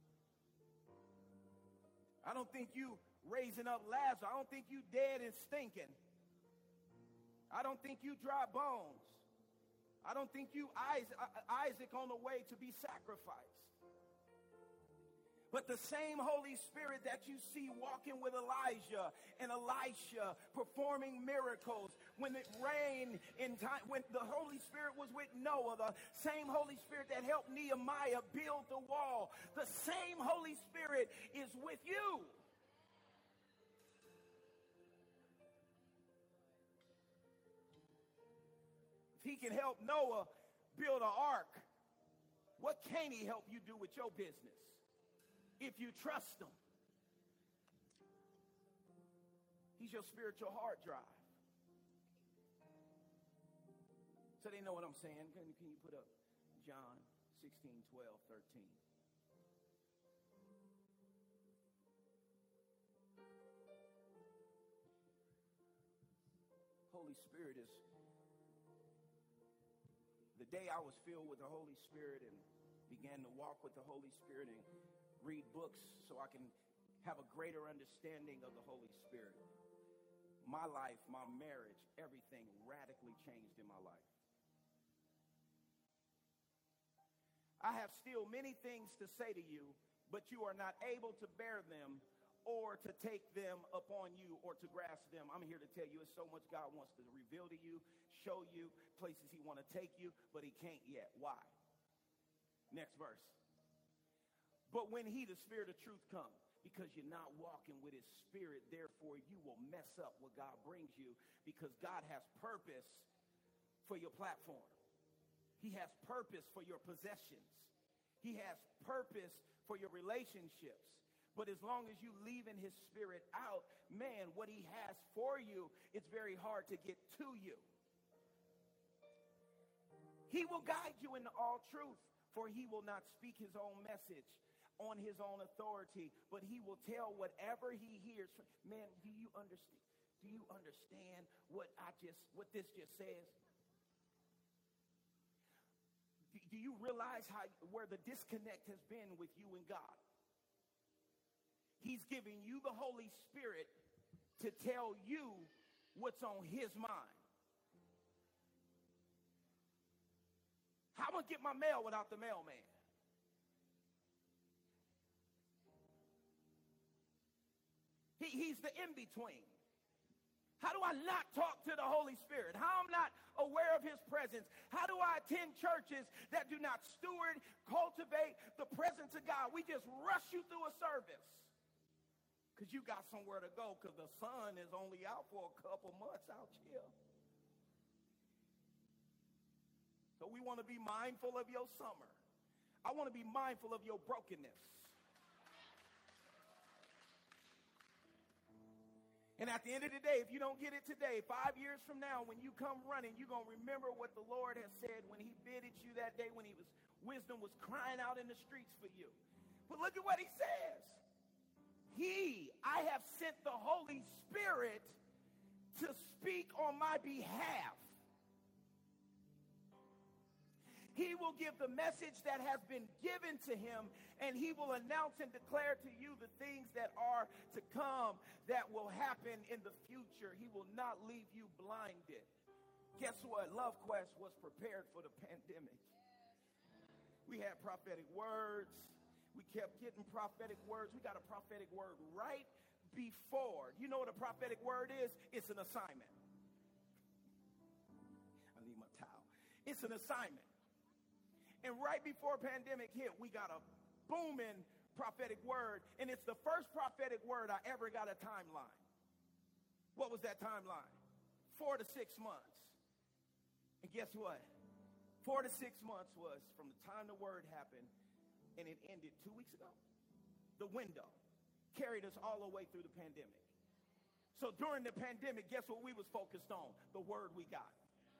I don't think you raising up Lazarus. I don't think you dead and stinking. I don't think you dry bones. I don't think you Isaac on the way to be sacrificed. But the same Holy Spirit that you see walking with Elijah and Elisha performing miracles, when it rained in time, when the Holy Spirit was with Noah, the same Holy Spirit that helped Nehemiah build the wall, the same Holy Spirit is with you. If he can help Noah build an ark, what can he help you do with your business? If you trust him. He's your spiritual hard drive. So they know what I'm saying. Can, can you put up John sixteen, twelve, thirteen? Holy Spirit is, the day I was filled with the Holy Spirit and began to walk with the Holy Spirit and read books so I can have a greater understanding of the Holy Spirit. My life, my marriage, everything radically changed in my life. I have still many things to say to you, but you are not able to bear them or to take them upon you or to grasp them. I'm here to tell you, it's so much God wants to reveal to you, show you, places he wants to take you, but he can't yet. Why? Next verse. But when he, the Spirit of truth, comes, because you're not walking with his Spirit, therefore you will mess up what God brings you, because God has purpose for your platform. He has purpose for your possessions. He has purpose for your relationships. But as long as you leaving his Spirit out, man, what he has for you, it's very hard to get to you. He will guide you into all truth, for he will not speak his own message on his own authority, but he will tell whatever he hears. Man, do you understand? Do you understand what I just, what this just says? Do, do you realize how, where the disconnect has been with you and God? He's giving you the Holy Spirit to tell you what's on his mind. How am I gonna get my mail without the mailman? He, he's the in-between. How do I not talk to the Holy Spirit? How am I not aware of his presence? How do I attend churches that do not steward, cultivate the presence of God? We just rush you through a service because you got somewhere to go, because the sun is only out for a couple months out here. So we want to be mindful of your summer. I want to be mindful of your brokenness. And at the end of the day, if you don't get it today, five years from now, when you come running, you're going to remember what the Lord has said when he bidded you that day, when he was, wisdom was crying out in the streets for you. But look at what he says. He, I have sent the Holy Spirit to speak on my behalf. He will give the message that has been given to him, and he will announce and declare to you the things that are to come, that will happen in the future. He will not leave you blinded. Guess what? Love Quest was prepared for the pandemic. We had prophetic words. We kept getting prophetic words. We got a prophetic word right before. You know what a prophetic word is? It's an assignment. I need my towel. It's an assignment. And right before pandemic hit, we got a booming prophetic word. And it's the first prophetic word I ever got a timeline. What was that timeline? Four to six months. And guess what? Four to six months was from the time the word happened, and it ended two weeks ago. The window carried us all the way through the pandemic. So during the pandemic, guess what we was focused on? The word we got.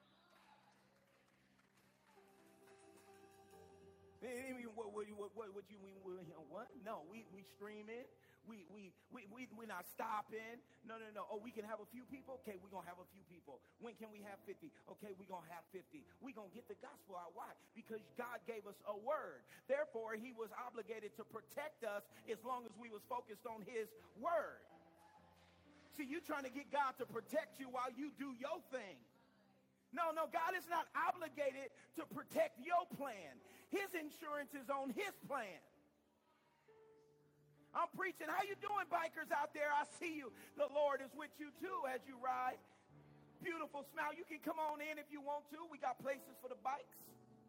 What, what, what, what, what you mean? What? No, we we streaming. We we we we we're not stopping. No, no, no. Oh, we can have a few people. Okay, we're gonna have a few people. When can we have fifty? Okay, we're gonna have fifty. We're gonna get the gospel out. Why? Because God gave us a word. Therefore, he was obligated to protect us as long as we was focused on his word. See, you trying to get God to protect you while you do your thing. No, no, God is not obligated to protect your plan. His insurance is on his plan. I'm preaching. How you doing, bikers out there? I see you. The Lord is with you too as you ride. Beautiful smile. You can come on in if you want to. We got places for the bikes.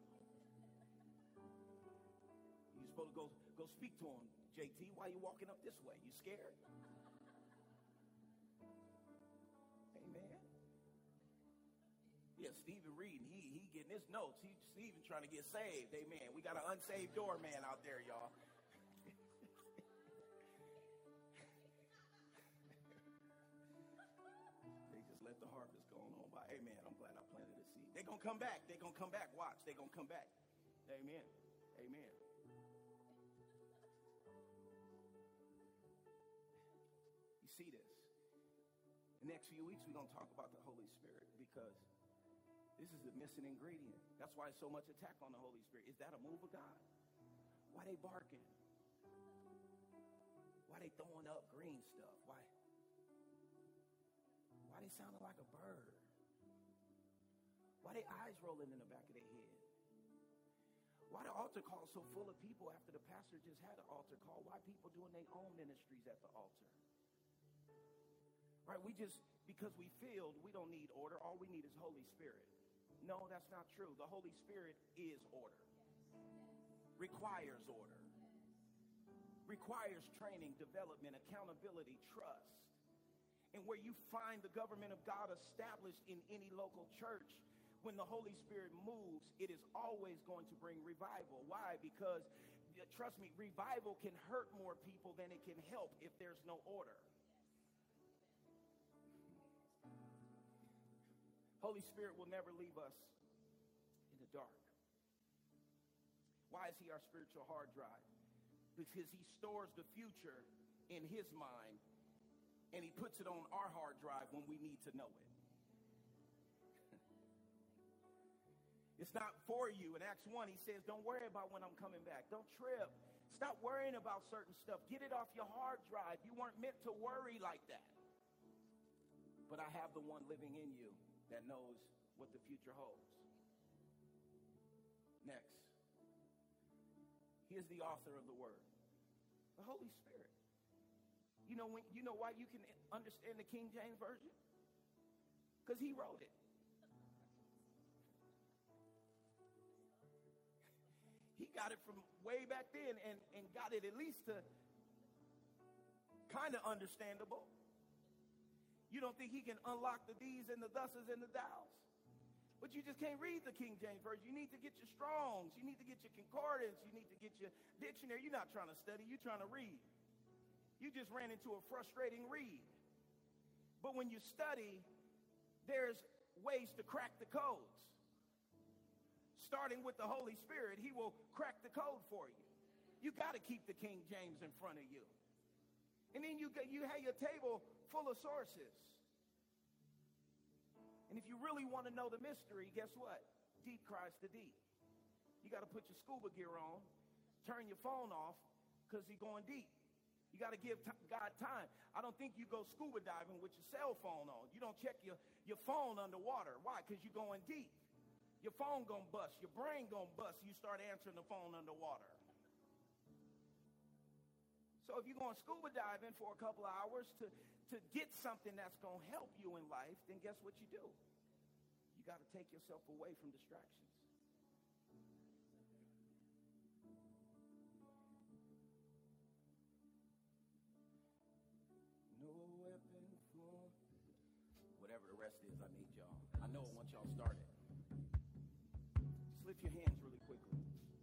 You're supposed to go, go speak to him, J T. Why are you walking up this way? You scared? Amen. Yeah, Stephen reading. He he getting his notes. He Stephen trying to get saved. Amen. We got an unsaved doorman out there, y'all. They just let the harvest go on by. Amen. I'm glad I planted a seed. They're gonna come back. They're gonna come back. Watch. They're gonna come back. Amen. Amen. You see this? And next few weeks, we're going to talk about the Holy Spirit because this is the missing ingredient. That's why so much attack on the Holy Spirit. Is that a move of God? Why they barking? Why they throwing up green stuff? Why? Why they sounding like a bird? Why they eyes rolling in the back of their head? Why the altar call so full of people after the pastor just had an altar call? Why people doing their own ministries at the altar? Right? We just, because we filled, we don't need order. All we need is Holy Spirit. No, that's not true. The Holy Spirit is order. Requires order. Requires training, development, accountability, trust. And where you find the government of God established in any local church, when the Holy Spirit moves, it is always going to bring revival. Why? Because, trust me, revival can hurt more people than it can help if there's no order. Holy Spirit will never leave us in the dark. Why is he our spiritual hard drive? Because he stores the future in his mind, and he puts it on our hard drive when we need to know it. It's not for you. In Acts one, he says, don't worry about when I'm coming back. Don't trip. Stop worrying about certain stuff. Get it off your hard drive. You weren't meant to worry like that. But I have the one living in you that knows what the future holds. Next. He is the author of the word. The Holy Spirit. You know, when, you know why you can understand the King James Version? Because he wrote it. He got it from way back then and, and got it at least to kind of understandable. You don't think he can unlock the these and the thuses and the thous? But you just can't read the King James Version. You need to get your Strongs. You need to get your concordance. You need to get your dictionary. You're not trying to study. You're trying to read. You just ran into a frustrating read. But when you study, there's ways to crack the codes. Starting with the Holy Spirit, he will crack the code for you. You got to keep the King James in front of you. And then you, you have your table full of sources. And if you really want to know the mystery, guess what? Deep cries to deep. You got to put your scuba gear on, turn your phone off, because you're going deep. You got to give t- God time. I don't think you go scuba diving with your cell phone on. You don't check your, your phone underwater. Why? Because you're going deep. Your phone gonna bust. Your brain gonna bust. You start answering the phone underwater. So if you're going scuba diving for a couple of hours to, to get something that's gonna help you in life, then guess what you do? You got to take yourself away from distractions. No weapon for whatever the rest is. I need y'all. I know it once y'all started. Lift your hands really quickly.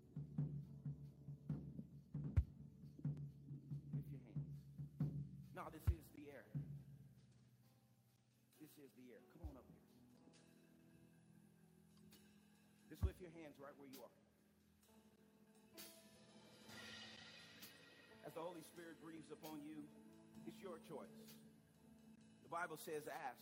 Lift your hands. No, this is the air. This is the air. Come on up here. Just lift your hands right where you are. As the Holy Spirit breathes upon you, it's your choice. The Bible says ask.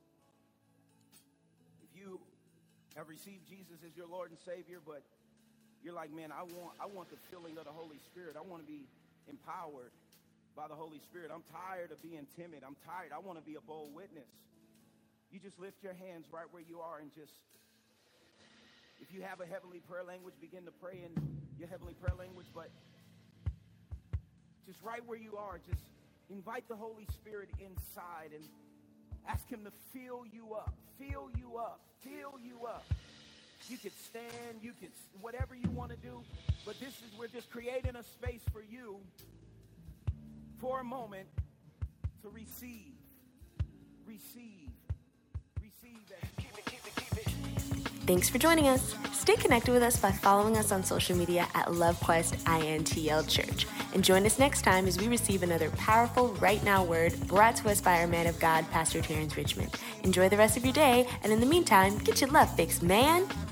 If you have received Jesus as your Lord and Savior, but you're like, man, I want I want the filling of the Holy Spirit. I want to be empowered by the Holy Spirit. I'm tired of being timid. I'm tired. I want to be a bold witness. You just lift your hands right where you are and just, if you have a heavenly prayer language, begin to pray in your heavenly prayer language. But just right where you are, just invite the Holy Spirit inside and ask him to fill you up, fill you up, fill you up. You could stand, you could, whatever you want to do. But this is, we're just creating a space for you for a moment to receive, receive, receive that. Keep it, keep it, keep it. Thanks for joining us. Stay connected with us by following us on social media at LoveQuest I N T L Church. And join us next time as we receive another powerful Right Now word brought to us by our man of God, Pastor Terrence Richmond. Enjoy the rest of your day, and in the meantime, get your love fixed, man.